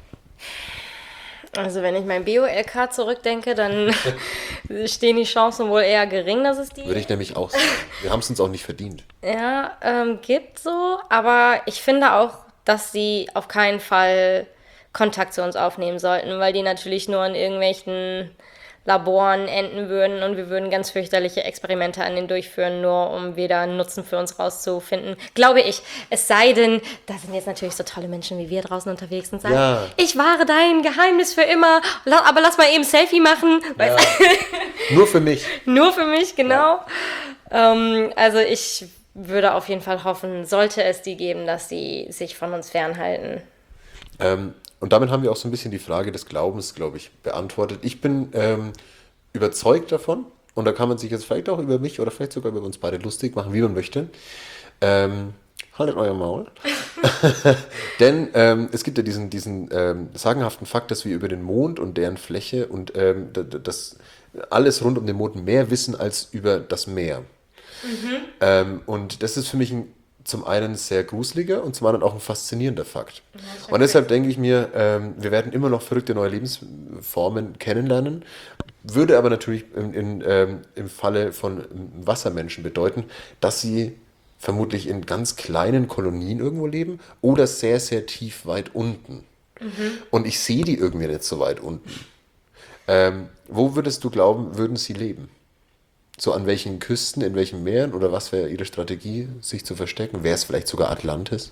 Speaker 6: Also wenn ich mein Bio-L K zurückdenke, dann stehen die Chancen wohl eher gering, dass es die...
Speaker 5: Würde ich nämlich auch sagen. Wir haben es uns auch nicht verdient.
Speaker 6: Ja, ähm, gibt so, aber ich finde auch, dass sie auf keinen Fall Kontakt zu uns aufnehmen sollten, weil die natürlich nur in irgendwelchen Laboren enden würden und wir würden ganz fürchterliche Experimente an denen durchführen, nur um wieder einen Nutzen für uns rauszufinden. Glaube ich. Es sei denn, da sind jetzt natürlich so tolle Menschen wie wir draußen unterwegs und sagen,
Speaker 5: ja.
Speaker 6: ich wahre dein Geheimnis für immer, aber lass mal eben ein Selfie machen.
Speaker 5: Ja. Nur für mich.
Speaker 6: Nur für mich, genau. Ja. Ähm, also ich würde auf jeden Fall hoffen, sollte es die geben, dass sie sich von uns fernhalten.
Speaker 5: Ähm, und damit haben wir auch so ein bisschen die Frage des Glaubens, glaube ich, beantwortet. Ich bin ähm, überzeugt davon, und da kann man sich jetzt vielleicht auch über mich oder vielleicht sogar über uns beide lustig machen, wie man möchte. Ähm, haltet euer Maul. Denn ähm, es gibt ja diesen, diesen ähm, sagenhaften Fakt, dass wir über den Mond und deren Fläche und ähm, das alles rund um den Mond mehr wissen als über das Meer. Mhm. Ähm, und das ist für mich ein zum einen sehr gruseliger und zum anderen auch ein faszinierender Fakt. Ja, und deshalb denke ich mir, ähm, wir werden immer noch verrückte neue Lebensformen kennenlernen, würde aber natürlich in, in, ähm, im Falle von Wassermenschen bedeuten, dass sie vermutlich in ganz kleinen Kolonien irgendwo leben oder sehr, sehr tief weit unten. Mhm. Und ich sehe die irgendwie nicht so weit unten. Ähm, wo würdest du glauben, würden sie leben? So an welchen Küsten, in welchen Meeren oder was wäre ihre Strategie, sich zu verstecken? Wäre es vielleicht sogar Atlantis?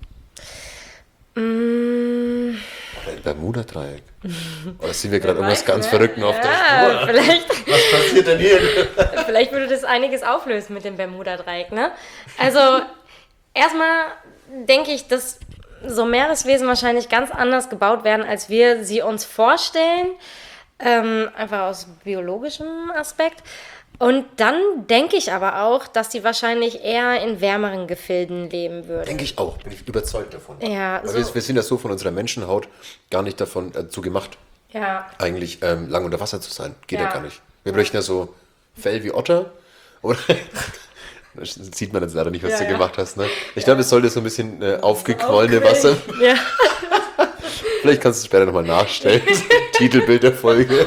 Speaker 6: Mm.
Speaker 5: Oder ein Bermuda-Dreieck? Oder sind wir gerade irgendwas
Speaker 6: weiß,
Speaker 5: ganz
Speaker 6: ne?
Speaker 5: Verrückten auf
Speaker 6: ja,
Speaker 5: der Spur?
Speaker 6: Vielleicht,
Speaker 5: was passiert denn hier?
Speaker 6: Vielleicht würde das einiges auflösen mit dem Bermuda-Dreieck, ne? Also erstmal denke ich, dass so Meereswesen wahrscheinlich ganz anders gebaut werden, als wir sie uns vorstellen. Ähm, einfach aus biologischem Aspekt. Und dann denke ich aber auch, dass die wahrscheinlich eher in wärmeren Gefilden leben würden.
Speaker 5: Denke ich auch, bin ich überzeugt davon.
Speaker 6: Ja,
Speaker 5: Weil
Speaker 6: so.
Speaker 5: wir, wir sind ja so von unserer Menschenhaut gar nicht davon äh, zu gemacht,
Speaker 6: ja.
Speaker 5: eigentlich ähm, lang unter Wasser zu sein. Geht
Speaker 6: ja,
Speaker 5: ja gar nicht. Wir
Speaker 6: ja.
Speaker 5: bräuchten ja so Fell wie Otter oder Das sieht man jetzt leider nicht, was
Speaker 6: Ja,
Speaker 5: du
Speaker 6: ja.
Speaker 5: gemacht hast. Ne? Ich glaube, es sollte so ein bisschen äh, aufgequollene Wasser.
Speaker 6: Ja.
Speaker 5: Vielleicht kannst du es später nochmal nachstellen. Titelbild der Folge.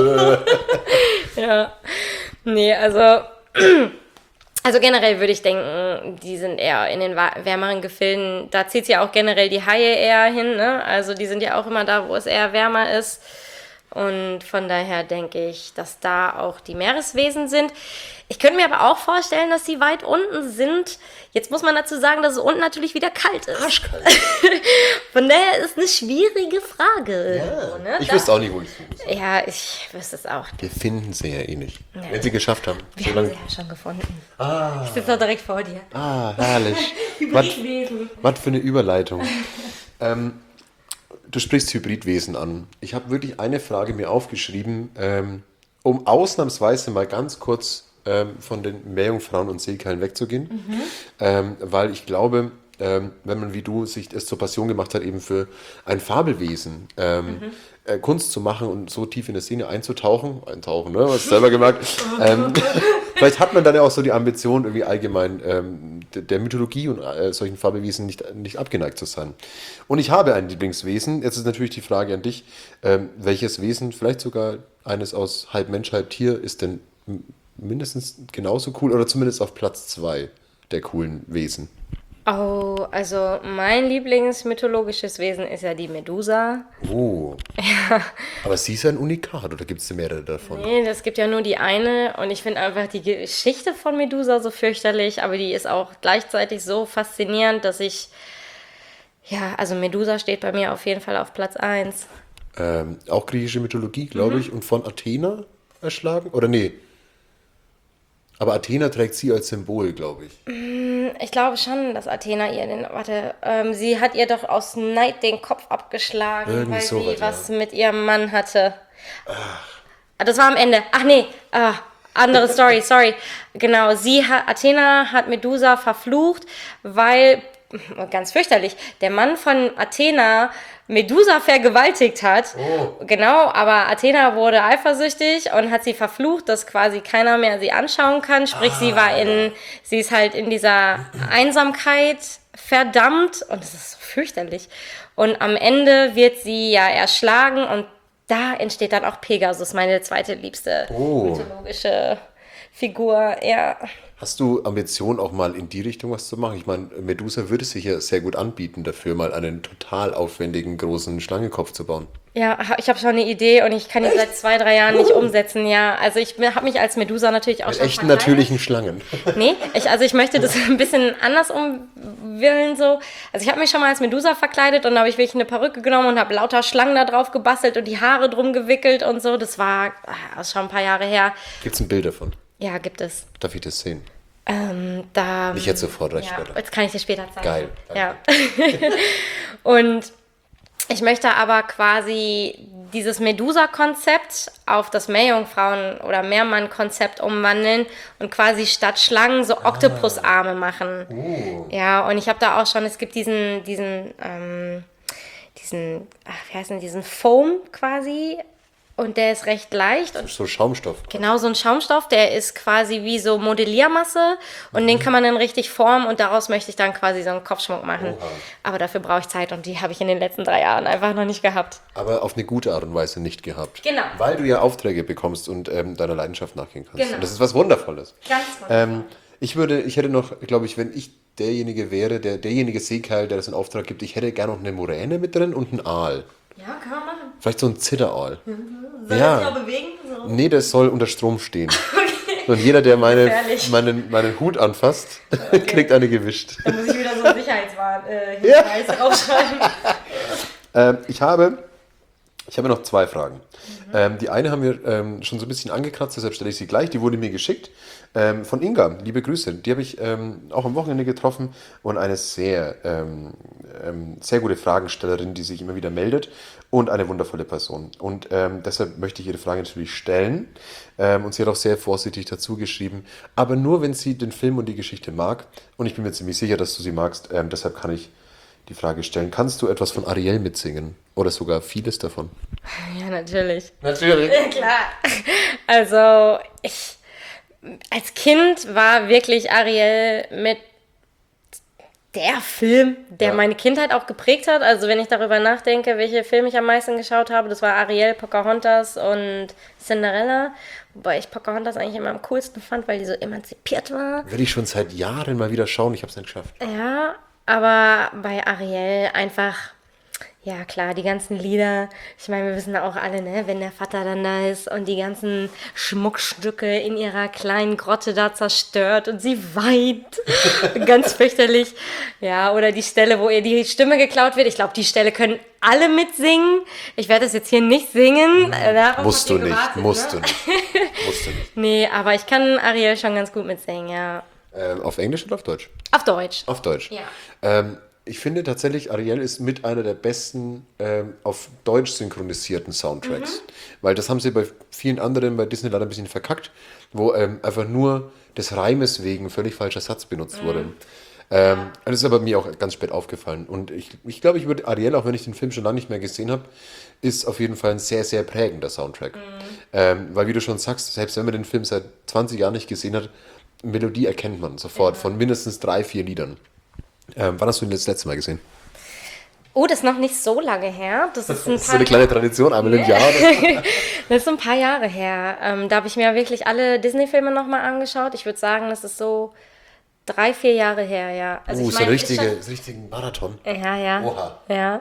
Speaker 6: Ja. Nee, also, also generell würde ich denken, die sind eher in den wa- wärmeren Gefilden. Da zieht ja auch generell die Haie eher hin, ne? Also die sind ja auch immer da, wo es eher wärmer ist. Und von daher denke ich, dass da auch die Meereswesen sind. Ich könnte mir aber auch vorstellen, dass die weit unten sind. Jetzt muss man dazu sagen, dass es unten natürlich wieder kalt ist.
Speaker 5: Arschkalt.
Speaker 6: Von daher ist eine schwierige Frage.
Speaker 5: Ja.
Speaker 6: Ne?
Speaker 5: Ich
Speaker 6: Da-
Speaker 5: wüsste auch nicht, wo ich suchen soll.
Speaker 6: Ja, ich wüsste es auch.
Speaker 5: Wir finden sie ja eh nicht.
Speaker 6: Ja.
Speaker 5: Wenn sie geschafft haben.
Speaker 6: Wir
Speaker 5: So
Speaker 6: haben
Speaker 5: lange-
Speaker 6: sie ja schon gefunden.
Speaker 5: Ah,
Speaker 6: Ich sitze doch direkt vor dir.
Speaker 5: ah, herrlich. was,
Speaker 6: Hybridwesen.
Speaker 5: was für eine Überleitung. ähm, du sprichst Hybridwesen an. Ich habe wirklich eine Frage mir aufgeschrieben, ähm, um ausnahmsweise mal ganz kurz ähm, von den Meerjungfrauen und Seekeilen wegzugehen. Ähm, weil ich glaube, ähm, wenn man wie du sich es zur Passion gemacht hat, eben für ein Fabelwesen ähm, äh, Kunst zu machen und so tief in der Szene einzutauchen, eintauchen, ne, hast du selber gemerkt, ähm, vielleicht hat man dann ja auch so die Ambition, irgendwie allgemein ähm, der, der Mythologie und äh, solchen Fabelwesen nicht, nicht abgeneigt zu sein. Und ich habe ein Lieblingswesen. Jetzt ist natürlich die Frage an dich, ähm, welches Wesen, vielleicht sogar eines aus halb Mensch, halb Tier, ist denn m- mindestens genauso cool oder zumindest auf Platz zwei der coolen Wesen?
Speaker 6: Oh, also mein Lieblingsmythologisches Wesen ist ja die Medusa.
Speaker 5: Oh. Ja. Aber sie ist ja ein Unikat, oder gibt es mehrere davon?
Speaker 6: Nee, das gibt ja nur die eine und ich finde einfach die Geschichte von Medusa so fürchterlich, aber die ist auch gleichzeitig so faszinierend, dass ich, ja, also Medusa steht bei mir auf jeden Fall auf Platz eins.
Speaker 5: Ähm, auch griechische Mythologie, glaube ich, und von Athena erschlagen? Oder nee? Aber Athena trägt sie als Symbol, glaube ich.
Speaker 6: Ich glaube schon, dass Athena ihr den, warte, ähm, sie hat ihr doch aus Neid den Kopf abgeschlagen,
Speaker 5: Irgendwie
Speaker 6: weil
Speaker 5: so
Speaker 6: sie
Speaker 5: was,
Speaker 6: was
Speaker 5: ja.
Speaker 6: mit ihrem Mann hatte. Ah, das war am Ende. Ach nee, ah, andere Story, sorry. Genau, sie hat, Athena hat Medusa verflucht, weil, ganz fürchterlich, der Mann von Athena Medusa vergewaltigt hat.
Speaker 5: Oh.
Speaker 6: Genau, aber Athena wurde eifersüchtig und hat sie verflucht, dass quasi keiner mehr sie anschauen kann. Sprich,
Speaker 5: Ah,
Speaker 6: sie war in, sie ist halt in dieser Einsamkeit verdammt und das ist so fürchterlich. Und am Ende wird sie ja erschlagen und da entsteht dann auch Pegasus, meine zweite liebste
Speaker 5: Oh.
Speaker 6: mythologische Figur. Ja.
Speaker 5: Hast du Ambition, auch mal in die Richtung was zu machen? Ich meine, Medusa würde sich ja sehr gut anbieten, dafür mal einen total aufwendigen, großen Schlangenkopf zu bauen.
Speaker 6: Ja, ha- ich habe schon eine Idee und ich kann die seit zwei, drei Jahren nicht umsetzen. Ja, also ich habe mich als Medusa natürlich auch
Speaker 5: Mit
Speaker 6: schon
Speaker 5: echten,
Speaker 6: verkleidet.
Speaker 5: natürlichen Schlangen.
Speaker 6: Nee, ich, also ich möchte das ein bisschen anders umwillen so. Also ich habe mich schon mal als Medusa verkleidet und da habe ich wirklich eine Perücke genommen und habe lauter Schlangen da drauf gebastelt und die Haare drum gewickelt und so. Das war ah, ist schon ein paar Jahre her.
Speaker 5: Gibt es ein Bild davon?
Speaker 6: Ja, gibt es.
Speaker 5: Darf ich das sehen?
Speaker 6: Ähm, da,
Speaker 5: Nicht jetzt sofort, recht
Speaker 6: ja,
Speaker 5: später.
Speaker 6: jetzt kann ich dir später zeigen.
Speaker 5: Geil,
Speaker 6: Ja. Und ich möchte aber quasi dieses Medusa-Konzept auf das Meerjungfrauen- oder Meermann-Konzept umwandeln und quasi statt Schlangen so Oktopusarme machen.
Speaker 5: Oh.
Speaker 6: Ja, und ich habe da auch schon, es gibt diesen, diesen, ähm, diesen, ach, wie heißt denn, diesen Foam quasi und der ist recht leicht und
Speaker 5: So Schaumstoff.
Speaker 6: genau so ein Schaumstoff, der ist quasi wie so Modelliermasse und den kann man dann richtig formen und daraus möchte ich dann quasi so einen Kopfschmuck machen.
Speaker 5: Oha.
Speaker 6: Aber dafür brauche ich Zeit und die habe ich in den letzten drei Jahren einfach noch nicht gehabt.
Speaker 5: Aber auf eine gute Art und Weise nicht gehabt.
Speaker 6: Genau.
Speaker 5: Weil du ja Aufträge bekommst und ähm, deiner Leidenschaft nachgehen kannst.
Speaker 6: Genau.
Speaker 5: Und das ist was Wundervolles.
Speaker 6: Ganz
Speaker 5: Ähm, ich würde, ich hätte noch, glaube ich, wenn ich derjenige wäre, der derjenige Seekeil, der das in Auftrag gibt, ich hätte gerne noch eine Moräne mit drin und einen Aal.
Speaker 6: Ja, kann man machen.
Speaker 5: Vielleicht so ein Zitteraal.
Speaker 6: Soll
Speaker 5: Ja.
Speaker 6: ich das noch bewegen? So.
Speaker 5: Nee, das soll unter Strom stehen. Und jeder, der meine,
Speaker 6: Gefährlich.
Speaker 5: meinen, meinen Hut anfasst, kriegt eine gewischt.
Speaker 6: Da muss ich wieder so einen Sicherheitshinweis äh, Hinweis draufschreiben.
Speaker 5: Ähm, ich habe, ich habe noch zwei Fragen. Ähm, die eine haben wir ähm, schon so ein bisschen angekratzt, deshalb stelle ich sie gleich. Die wurde mir geschickt ähm, von Inga. Liebe Grüße. Die habe ich ähm, auch am Wochenende getroffen und eine sehr, ähm, ähm, sehr gute Fragenstellerin, die sich immer wieder meldet und eine wundervolle Person. Und ähm, deshalb möchte ich ihre Frage natürlich stellen. Ähm, und sie hat auch sehr vorsichtig dazu geschrieben, aber nur, wenn sie den Film und die Geschichte mag. Und ich bin mir ziemlich sicher, dass du sie magst. Ähm, deshalb kann ich die Frage stellen, kannst du etwas von Ariel mitsingen? Oder sogar vieles davon?
Speaker 6: Ja, natürlich.
Speaker 5: Natürlich.
Speaker 6: Klar. Also, ich als Kind war wirklich Ariel mit der Film, der
Speaker 5: Ja.
Speaker 6: meine Kindheit auch geprägt hat. Also wenn ich darüber nachdenke, welche Filme ich am meisten geschaut habe, das war Ariel, Pocahontas und Cinderella. Wobei ich Pocahontas eigentlich immer am coolsten fand, weil die so emanzipiert war.
Speaker 5: Will ich schon seit Jahren mal wieder schauen, ich habe es nicht geschafft.
Speaker 6: Ja, aber bei Ariel einfach, ja klar, die ganzen Lieder. Ich meine, wir wissen auch alle, ne, wenn der Vater dann da ist und die ganzen Schmuckstücke in ihrer kleinen Grotte da zerstört und sie weint. Ganz fürchterlich. Ja, oder die Stelle, wo ihr die Stimme geklaut wird. Ich glaube, die Stelle können alle mitsingen. Ich werde das jetzt hier nicht singen. Darauf
Speaker 5: Musst
Speaker 6: habt
Speaker 5: du
Speaker 6: ihr
Speaker 5: nicht,
Speaker 6: gewartet,
Speaker 5: musst
Speaker 6: ne?
Speaker 5: du nicht. Musst du nicht.
Speaker 6: Nee, aber ich kann Ariel schon ganz gut mitsingen, ja.
Speaker 5: Ähm, auf Englisch oder auf Deutsch?
Speaker 6: Auf Deutsch.
Speaker 5: Auf Deutsch.
Speaker 6: Ja.
Speaker 5: Ähm, ich finde tatsächlich, Ariel ist mit einer der besten ähm, auf Deutsch synchronisierten Soundtracks. Weil das haben sie bei vielen anderen, bei Disney leider ein bisschen verkackt, wo ähm, einfach nur des Reimes wegen völlig falscher Satz benutzt wurde. Ähm, das ist aber mir auch ganz spät aufgefallen. Und ich, ich glaube, ich würde Ariel, auch wenn ich den Film schon lange nicht mehr gesehen habe, ist auf jeden Fall ein sehr, sehr prägender Soundtrack. Ähm, weil, wie du schon sagst, selbst wenn man den Film seit zwanzig Jahren nicht gesehen hat, Melodie erkennt man sofort von mindestens drei, vier Liedern. Ähm, wann hast du ihn das letzte Mal gesehen?
Speaker 6: Oh, das ist noch nicht so lange her. Das ist ein
Speaker 5: Das ist so
Speaker 6: paar
Speaker 5: eine kleine Tradition, einmal im Jahr.
Speaker 6: Das ist ein paar Jahre her. Ähm, da habe ich mir wirklich alle Disney-Filme nochmal angeschaut. Ich würde sagen, das ist so drei, vier Jahre her, ja. Also
Speaker 5: Uh,
Speaker 6: ich
Speaker 5: so ein
Speaker 6: meine, ist
Speaker 5: richtige,
Speaker 6: schon-
Speaker 5: so richtigen Marathon.
Speaker 6: Ja, ja.
Speaker 5: Oha.
Speaker 6: Ja.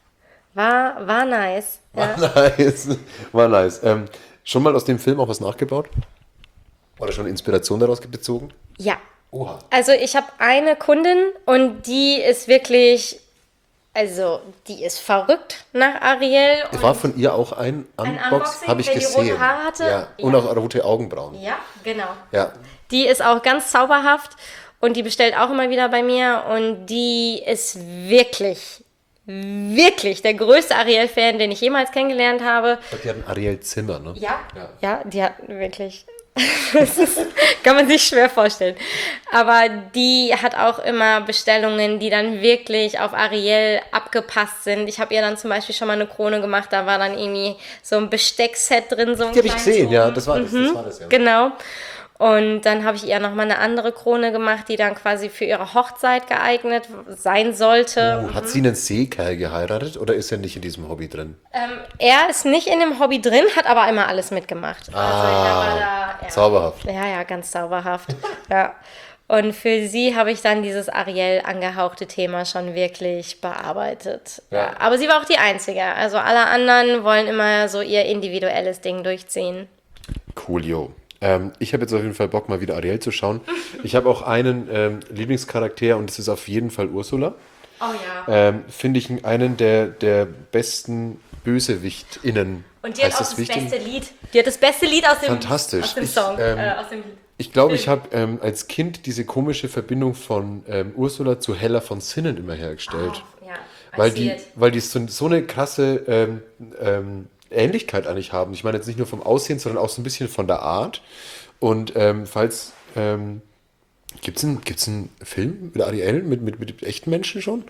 Speaker 6: War, war nice. Ja.
Speaker 5: War nice. War nice. Ähm, schon mal aus dem Film auch was nachgebaut? Oder schon Inspiration daraus bezogen?
Speaker 6: ja.
Speaker 5: Oha.
Speaker 6: Also ich habe eine Kundin und die ist wirklich, also die ist verrückt nach Ariel. Und
Speaker 5: War von ihr auch ein
Speaker 6: Ein
Speaker 5: Unbox?
Speaker 6: Unboxing,
Speaker 5: Habe ich
Speaker 6: der die
Speaker 5: gesehen.
Speaker 6: rote Haare hatte?
Speaker 5: Ja. Und
Speaker 6: Ja.
Speaker 5: auch rote Augenbrauen.
Speaker 6: ja, genau.
Speaker 5: Ja.
Speaker 6: Die ist auch ganz zauberhaft und die bestellt auch immer wieder bei mir und die ist wirklich, wirklich der größte Ariel-Fan, den ich jemals kennengelernt habe.
Speaker 5: Ich glaube, die hat ein Ariel Zimmer, ne?
Speaker 6: Ja,
Speaker 5: Ja.
Speaker 6: ja, die hat wirklich, das ist, kann man sich schwer vorstellen. Aber die hat auch immer Bestellungen, die dann wirklich auf Ariel abgepasst sind. Ich habe ihr dann zum Beispiel schon mal eine Krone gemacht, da war dann irgendwie so ein Besteckset drin. So ein
Speaker 5: Die habe ich
Speaker 6: kleines
Speaker 5: gesehen, ja.
Speaker 6: oben.
Speaker 5: Das war das, das, war das ja.
Speaker 6: Genau. Und dann habe ich ihr nochmal eine andere Krone gemacht, die dann quasi für ihre Hochzeit geeignet sein sollte.
Speaker 5: Oh, hat sie einen Seekerl geheiratet oder ist er nicht in diesem Hobby drin?
Speaker 6: Ähm, er ist nicht in dem Hobby drin, hat aber immer alles mitgemacht. Also er war da, ja.
Speaker 5: Zauberhaft.
Speaker 6: Ja, ja, ganz zauberhaft. Ja. Und für sie habe ich dann dieses Ariel angehauchte Thema schon wirklich bearbeitet. Ja.
Speaker 5: Ja.
Speaker 6: Aber sie war auch die Einzige. Also alle anderen wollen immer so ihr individuelles Ding durchziehen.
Speaker 5: Coolio. Ähm, ich habe jetzt auf jeden Fall Bock, mal wieder Ariel zu schauen. Ich habe auch einen ähm, Lieblingscharakter und das ist auf jeden Fall Ursula.
Speaker 6: Oh ja.
Speaker 5: Ähm, Finde ich einen der, der besten BösewichtInnen.
Speaker 6: Und die hat
Speaker 5: Heißt
Speaker 6: auch das
Speaker 5: wichtig?
Speaker 6: beste Lied. Die hat das beste Lied aus dem,
Speaker 5: Fantastisch.
Speaker 6: Aus dem
Speaker 5: Ich,
Speaker 6: Song.
Speaker 5: ähm,
Speaker 6: äh, aus dem Lied.
Speaker 5: Ich glaube, ich habe ähm, als Kind diese komische Verbindung von ähm, Ursula zu Hella von Sinnen immer hergestellt.
Speaker 6: Oh, ja,
Speaker 5: weil
Speaker 6: I
Speaker 5: die,
Speaker 6: see it.
Speaker 5: weil die so, so eine krasse ähm, ähm, Ähnlichkeit eigentlich haben. Ich meine jetzt nicht nur vom Aussehen, sondern auch so ein bisschen von der Art. Und ähm, falls, ähm, gibt es einen, gibt's einen Film mit Ariel, mit, mit, mit echten Menschen schon?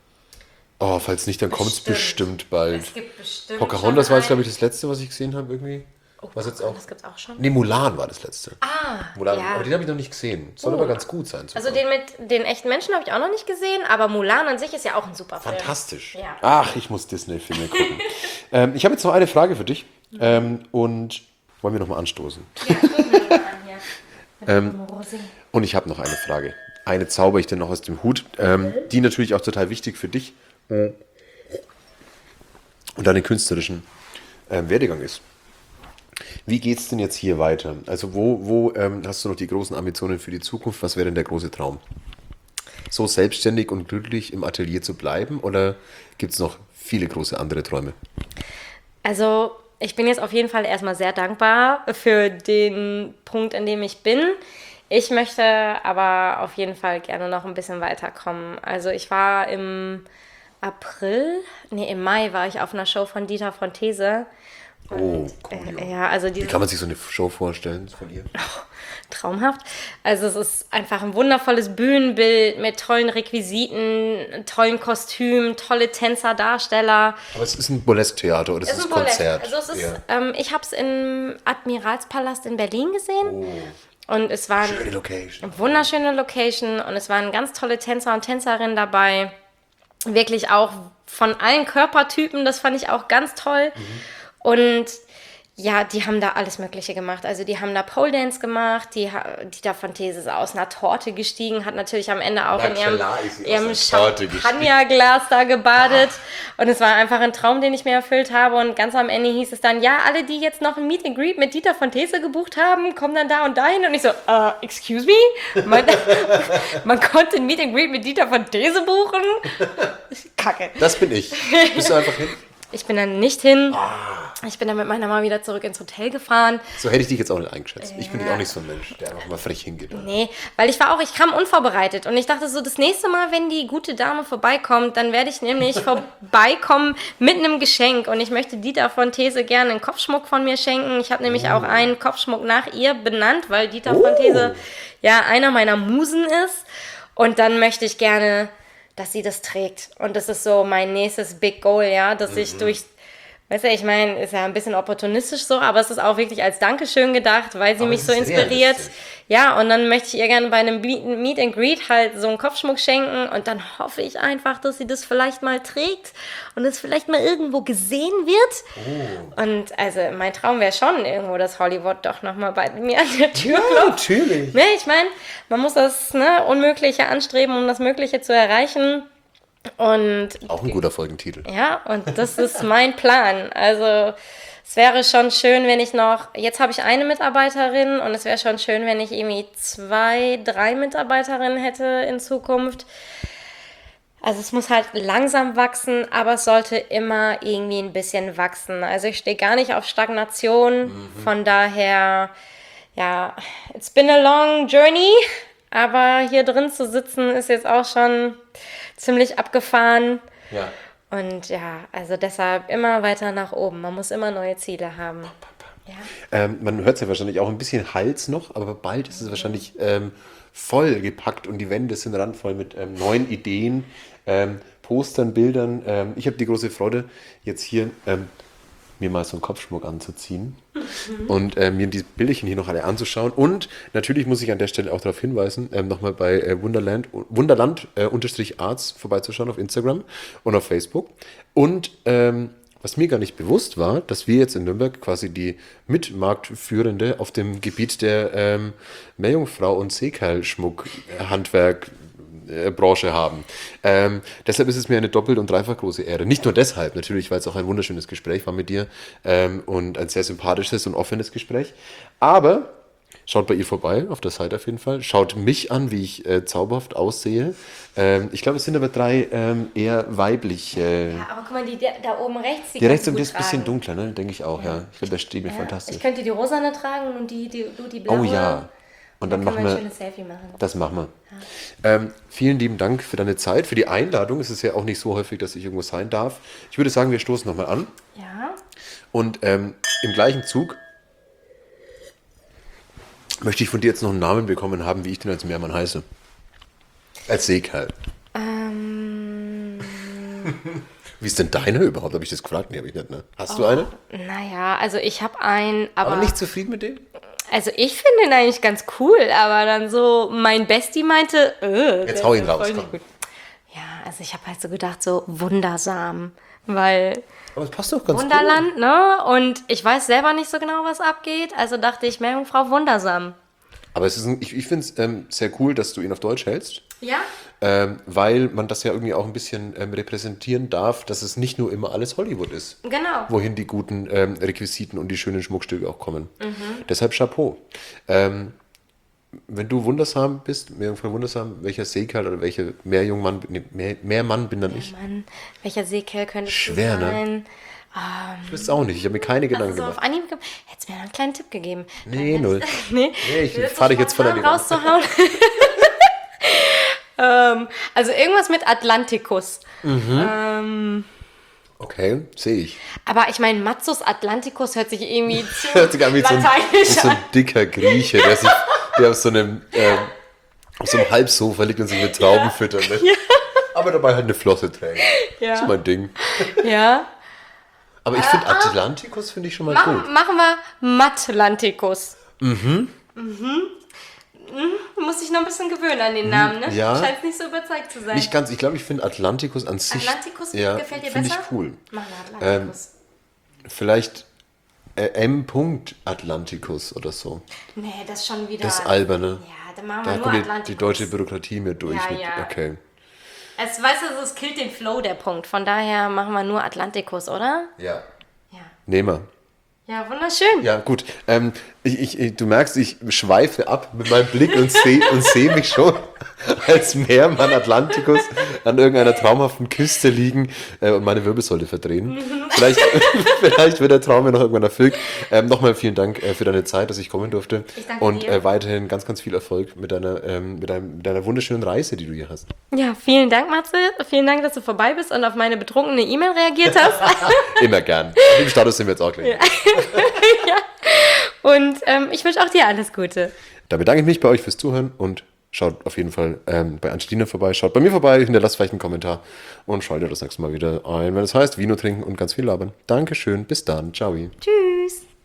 Speaker 5: Oh, falls nicht, dann kommt es
Speaker 6: Bestimmt.
Speaker 5: bestimmt bald.
Speaker 6: Es gibt bestimmt
Speaker 5: Pocahontas
Speaker 6: schon
Speaker 5: war jetzt, glaube
Speaker 6: einen-
Speaker 5: ich, das letzte, was ich gesehen habe irgendwie.
Speaker 6: Oh,
Speaker 5: Was jetzt auch?
Speaker 6: Das gibt's auch schon.
Speaker 5: Nee, Mulan war das letzte.
Speaker 6: Ah,
Speaker 5: Mulan,
Speaker 6: ja.
Speaker 5: aber den habe ich noch nicht gesehen. Soll
Speaker 6: Oh.
Speaker 5: aber ganz gut sein.
Speaker 6: Also
Speaker 5: sogar.
Speaker 6: den mit den echten Menschen habe ich auch noch nicht gesehen, aber Mulan an sich ist ja auch ein super Film.
Speaker 5: Fantastisch.
Speaker 6: Ja.
Speaker 5: Ach, ich muss Disney-Filme gucken. ähm, ich habe jetzt noch eine Frage für dich. Ähm, und wollen wir nochmal anstoßen?
Speaker 6: Ja, gucken wir mal an hier.
Speaker 5: Ähm,
Speaker 6: Rosé.
Speaker 5: Und ich habe noch eine Frage. Eine zauber ich dir noch aus dem Hut, ähm, die natürlich auch total wichtig für dich und deinen künstlerischen ähm, Werdegang ist. Wie geht es denn jetzt hier weiter? Also wo, wo ähm, hast du noch die großen Ambitionen für die Zukunft? Was wäre denn der große Traum? So selbstständig und glücklich im Atelier zu bleiben oder gibt es noch viele große andere Träume?
Speaker 6: Also ich bin jetzt auf jeden Fall erstmal sehr dankbar für den Punkt, an dem ich bin. Ich möchte aber auf jeden Fall gerne noch ein bisschen weiterkommen. Also ich war im April, nee, im Mai war ich auf einer Show von Dieter Frontese.
Speaker 5: Oh, cool.
Speaker 6: Äh, ja, also
Speaker 5: Wie
Speaker 6: diese
Speaker 5: kann man sich so eine Show vorstellen von ihr?
Speaker 6: traumhaft. Also es ist einfach ein wundervolles Bühnenbild mit tollen Requisiten, tollen Kostümen, tolle Tänzer, Darsteller.
Speaker 5: Aber es ist ein Burlesque-Theater oder es ist ein
Speaker 6: Ballett.
Speaker 5: Konzert?
Speaker 6: Also es ist,
Speaker 5: Ja.
Speaker 6: ähm, ich habe es im Admiralspalast in Berlin gesehen.
Speaker 5: Oh.
Speaker 6: Und es war
Speaker 5: Schöne Location.
Speaker 6: eine wunderschöne Location und es waren ganz tolle Tänzer und Tänzerinnen dabei. Wirklich auch von allen Körpertypen, das fand ich auch ganz toll.
Speaker 5: Mhm.
Speaker 6: Und ja, die haben da alles Mögliche gemacht. Also die haben da Pole Dance gemacht, die Dieter von These ist aus einer Torte gestiegen, hat natürlich am Ende auch
Speaker 5: Na
Speaker 6: in ihrem,
Speaker 5: klar ist sie aus
Speaker 6: ihrem
Speaker 5: einer Torte
Speaker 6: Champagnerglas da gebadet. Und es war einfach ein Traum, den ich mir erfüllt habe. Und ganz am Ende hieß es dann, ja, alle, die jetzt noch ein Meet and Greet mit Dieter von These gebucht haben, kommen dann da und dahin. Und ich so, uh, excuse me? Man, man konnte ein Meet and Greet mit Dieter von These buchen? Kacke.
Speaker 5: Das bin ich. Bist du einfach hin?
Speaker 6: Ich bin dann nicht hin. Ich bin dann mit meiner Mama wieder zurück ins Hotel gefahren.
Speaker 5: So hätte ich dich jetzt auch nicht eingeschätzt. Ich bin ja auch nicht so ein Mensch, der einfach mal frech hingeht.
Speaker 6: Nee, weil ich war auch, ich kam unvorbereitet. Und ich dachte so, das nächste Mal, wenn die gute Dame vorbeikommt, dann werde ich nämlich vorbeikommen mit einem Geschenk. Und ich möchte Dieter von These gerne einen Kopfschmuck von mir schenken. Ich habe nämlich
Speaker 5: Oh.
Speaker 6: auch einen Kopfschmuck nach ihr benannt, weil Dieter von These ja einer meiner Musen ist. Und dann möchte ich gerne, dass sie das trägt. Und das ist so mein nächstes Big Goal, ja, dass
Speaker 5: Mhm.
Speaker 6: ich durch, weißt du, ich meine, ist ja ein bisschen opportunistisch so, aber es ist auch wirklich als Dankeschön gedacht, weil sie
Speaker 5: Aber
Speaker 6: mich
Speaker 5: es
Speaker 6: so
Speaker 5: ist
Speaker 6: inspiriert.
Speaker 5: realistisch.
Speaker 6: Ja, und dann möchte ich ihr gerne bei einem Meet and Greet halt so einen Kopfschmuck schenken und dann hoffe ich einfach, dass sie das vielleicht mal trägt und es vielleicht mal irgendwo gesehen wird.
Speaker 5: Oh.
Speaker 6: Und also mein Traum wäre schon irgendwo, dass Hollywood doch nochmal bei mir an der Tür klopft.
Speaker 5: natürlich.
Speaker 6: Ne, ich meine, man muss das ne, Unmögliche anstreben, um das Mögliche zu erreichen. Und
Speaker 5: Auch ein guter Folgentitel.
Speaker 6: ja, und das ist mein Plan. Also es wäre schon schön, wenn ich noch, jetzt habe ich eine Mitarbeiterin und es wäre schon schön, wenn ich irgendwie zwei, drei Mitarbeiterinnen hätte in Zukunft. Also es muss halt langsam wachsen, aber es sollte immer irgendwie ein bisschen wachsen. Also ich stehe gar nicht auf Stagnation, von daher, ja, it's been a long journey, aber hier drin zu sitzen ist jetzt auch schon ziemlich abgefahren.
Speaker 5: Ja.
Speaker 6: Und ja, also deshalb immer weiter nach oben. Man muss immer neue Ziele haben. Ja.
Speaker 5: Ähm, man hört es ja wahrscheinlich auch ein bisschen Hals noch, aber bald ist es wahrscheinlich ähm, voll gepackt und die Wände sind randvoll mit ähm, neuen Ideen, ähm, Postern, Bildern. Ähm, ich habe die große Freude, jetzt hier ähm, mir mal so einen Kopfschmuck anzuziehen und äh, mir die Bildchen hier noch alle anzuschauen. Und natürlich muss ich an der Stelle auch darauf hinweisen, ähm, nochmal bei äh, Wunderland, Wunderland äh, unterstrich Arts vorbeizuschauen auf Instagram und auf Facebook. Und ähm, was mir gar nicht bewusst war, dass wir jetzt in Nürnberg quasi die Mitmarktführende auf dem Gebiet der ähm, Meerjungfrau und Seekeilschmuck-Handwerk äh, Branche haben. Ähm, deshalb ist es mir eine doppelt und dreifach große Ehre. Nicht nur deshalb, natürlich, weil es auch ein wunderschönes Gespräch war mit dir ähm, und ein sehr sympathisches und offenes Gespräch. Aber schaut bei ihr vorbei, auf der Seite auf jeden Fall. Schaut mich an, wie ich äh, zauberhaft aussehe. Ähm, ich glaube, es sind aber drei ähm, eher weibliche.
Speaker 6: Ja, aber guck mal, die da, da oben rechts, die,
Speaker 5: Die rechts
Speaker 6: kannst du
Speaker 5: und die
Speaker 6: gut
Speaker 5: ist ein bisschen
Speaker 6: tragen.
Speaker 5: dunkler, ne? Denke ich auch, ja. Ich finde, das steht mir
Speaker 6: Ja,
Speaker 5: fantastisch.
Speaker 6: ich könnte die rosane tragen und die, die, du die blaue.
Speaker 5: Oh ja. Und dann
Speaker 6: Dann können
Speaker 5: machen
Speaker 6: wir ein
Speaker 5: wir.
Speaker 6: schönes Selfie machen.
Speaker 5: Das machen wir. Ähm, vielen lieben Dank für deine Zeit, für die Einladung. Es ist ja auch nicht so häufig, dass ich irgendwo sein darf. Ich würde sagen, wir stoßen nochmal an.
Speaker 6: Ja.
Speaker 5: Und ähm, im gleichen Zug möchte ich von dir jetzt noch einen Namen bekommen haben, wie ich denn als Meermann heiße. Als Seekerl.
Speaker 6: Ähm,
Speaker 5: Wie ist denn deiner überhaupt? Habe ich das gefragt? Nee, habe ich nicht, ne? Hast du eine?
Speaker 6: naja, also ich habe einen, aber,
Speaker 5: Aber nicht zufrieden mit dem?
Speaker 6: also ich finde ihn eigentlich ganz cool, aber dann so, mein Bestie meinte, äh,
Speaker 5: Jetzt
Speaker 6: der
Speaker 5: hau
Speaker 6: ist
Speaker 5: ihn
Speaker 6: ja
Speaker 5: raus,
Speaker 6: voll nicht
Speaker 5: komm.
Speaker 6: gut. Ja, also ich habe halt so gedacht, so wundersam, weil
Speaker 5: Aber es passt doch ganz
Speaker 6: Wunderland, ne? Und ich weiß selber nicht so genau, was abgeht, also dachte ich, Meerjungfrau wundersam.
Speaker 5: gut. Aber es ist ein, ich, ich finde es ähm, sehr cool, dass du ihn auf Deutsch hältst.
Speaker 6: Ja?
Speaker 5: Ähm, weil man das ja irgendwie auch ein bisschen ähm, repräsentieren darf, dass es nicht nur immer alles Hollywood ist.
Speaker 6: Genau.
Speaker 5: Wohin die guten ähm, Requisiten und die schönen Schmuckstücke auch kommen. Deshalb Chapeau. Ähm, wenn du wundersam bist, Meerjungfrau wundersam, welcher Seekerl oder welcher Meerjungmann, nee, Meer, Meermann bin dann ich?
Speaker 6: Mann, welcher Seekerl könnte
Speaker 5: Schwer,
Speaker 6: du
Speaker 5: ne?
Speaker 6: sein?
Speaker 5: Ich weiß auch nicht, ich habe mir keine Gedanken
Speaker 6: Also auf
Speaker 5: gemacht.
Speaker 6: Anhieb ge- hättest du mir noch einen kleinen Tipp gegeben.
Speaker 5: Nee, null.
Speaker 6: nee,
Speaker 5: Nee, ich
Speaker 6: Du willst
Speaker 5: fahr dich
Speaker 6: so
Speaker 5: jetzt von der
Speaker 6: spontan rauszuhauen. ähm, also irgendwas mit Atlanticus. Ähm,
Speaker 5: Okay, sehe ich.
Speaker 6: aber ich meine, Matsus Atlanticus hört sich irgendwie zu
Speaker 5: Hört sich an wie so, ein, wie
Speaker 6: lateinisch
Speaker 5: so ein
Speaker 6: an.
Speaker 5: dicker Grieche, der, sich, der auf so einem ähm, auf so einem Halbsofa liegt und sich mit Trauben füttert. Ne? Aber dabei halt eine Flosse trägt.
Speaker 6: Ja.
Speaker 5: Das ist mein Ding.
Speaker 6: Ja.
Speaker 5: Aber ich finde Atlanticus finde ich schon mal
Speaker 6: Machen,
Speaker 5: gut.
Speaker 6: machen wir Matlanticus. Muss ich noch ein bisschen gewöhnen an den Namen, ne?
Speaker 5: ja.
Speaker 6: Scheint nicht so überzeugt zu sein.
Speaker 5: Nicht ganz, ich glaube, ich finde Atlanticus an sich.
Speaker 6: Atlanticus
Speaker 5: ja,
Speaker 6: gefällt dir
Speaker 5: find
Speaker 6: besser?
Speaker 5: ich cool.
Speaker 6: Mach mal Atlanticus.
Speaker 5: Vielleicht äh, M. Atlanticus oder so.
Speaker 6: Nee, das ist schon wieder...
Speaker 5: Das ist alberne.
Speaker 6: Ja, dann machen wir
Speaker 5: Da
Speaker 6: nur
Speaker 5: kommt die,
Speaker 6: Atlanticus.
Speaker 5: die deutsche Bürokratie mir durch.
Speaker 6: Ja,
Speaker 5: mit,
Speaker 6: ja.
Speaker 5: Okay.
Speaker 6: Es, weißt du, es killt den Flow, der Punkt. Von daher machen wir nur Atlanticus, oder?
Speaker 5: Ja.
Speaker 6: Ja.
Speaker 5: Nehmen wir.
Speaker 6: Ja, wunderschön.
Speaker 5: Ja, gut. Ähm, ich, ich, ich, du merkst, ich schweife ab mit meinem Blick und sehe und seh mich schon als Meermann Atlanticus an irgendeiner traumhaften Küste liegen äh, und meine Wirbelsäule verdrehen. Vielleicht, vielleicht wird der Traum ja noch irgendwann erfüllt. Ähm, Nochmal vielen Dank äh, für deine Zeit, dass ich kommen durfte.
Speaker 6: Ich danke
Speaker 5: und
Speaker 6: dir.
Speaker 5: äh, weiterhin ganz, ganz viel Erfolg mit deiner, ähm, mit, deinem, mit deiner wunderschönen Reise, die du hier hast.
Speaker 6: Ja, vielen Dank, Matze. Vielen Dank, dass du vorbei bist und auf meine betrunkene E-Mail reagiert hast.
Speaker 5: Immer gern. Im Status sind wir jetzt auch gleich.
Speaker 6: Ja. Und ähm, ich wünsche auch dir alles Gute.
Speaker 5: Da bedanke ich mich bei euch fürs Zuhören und schaut auf jeden Fall ähm, bei Angelina vorbei, schaut bei mir vorbei, hinterlasst vielleicht einen Kommentar und schaltet das nächste Mal wieder ein, wenn es heißt Vino trinken und ganz viel labern. Dankeschön, bis dann, ciao.
Speaker 6: Tschüss.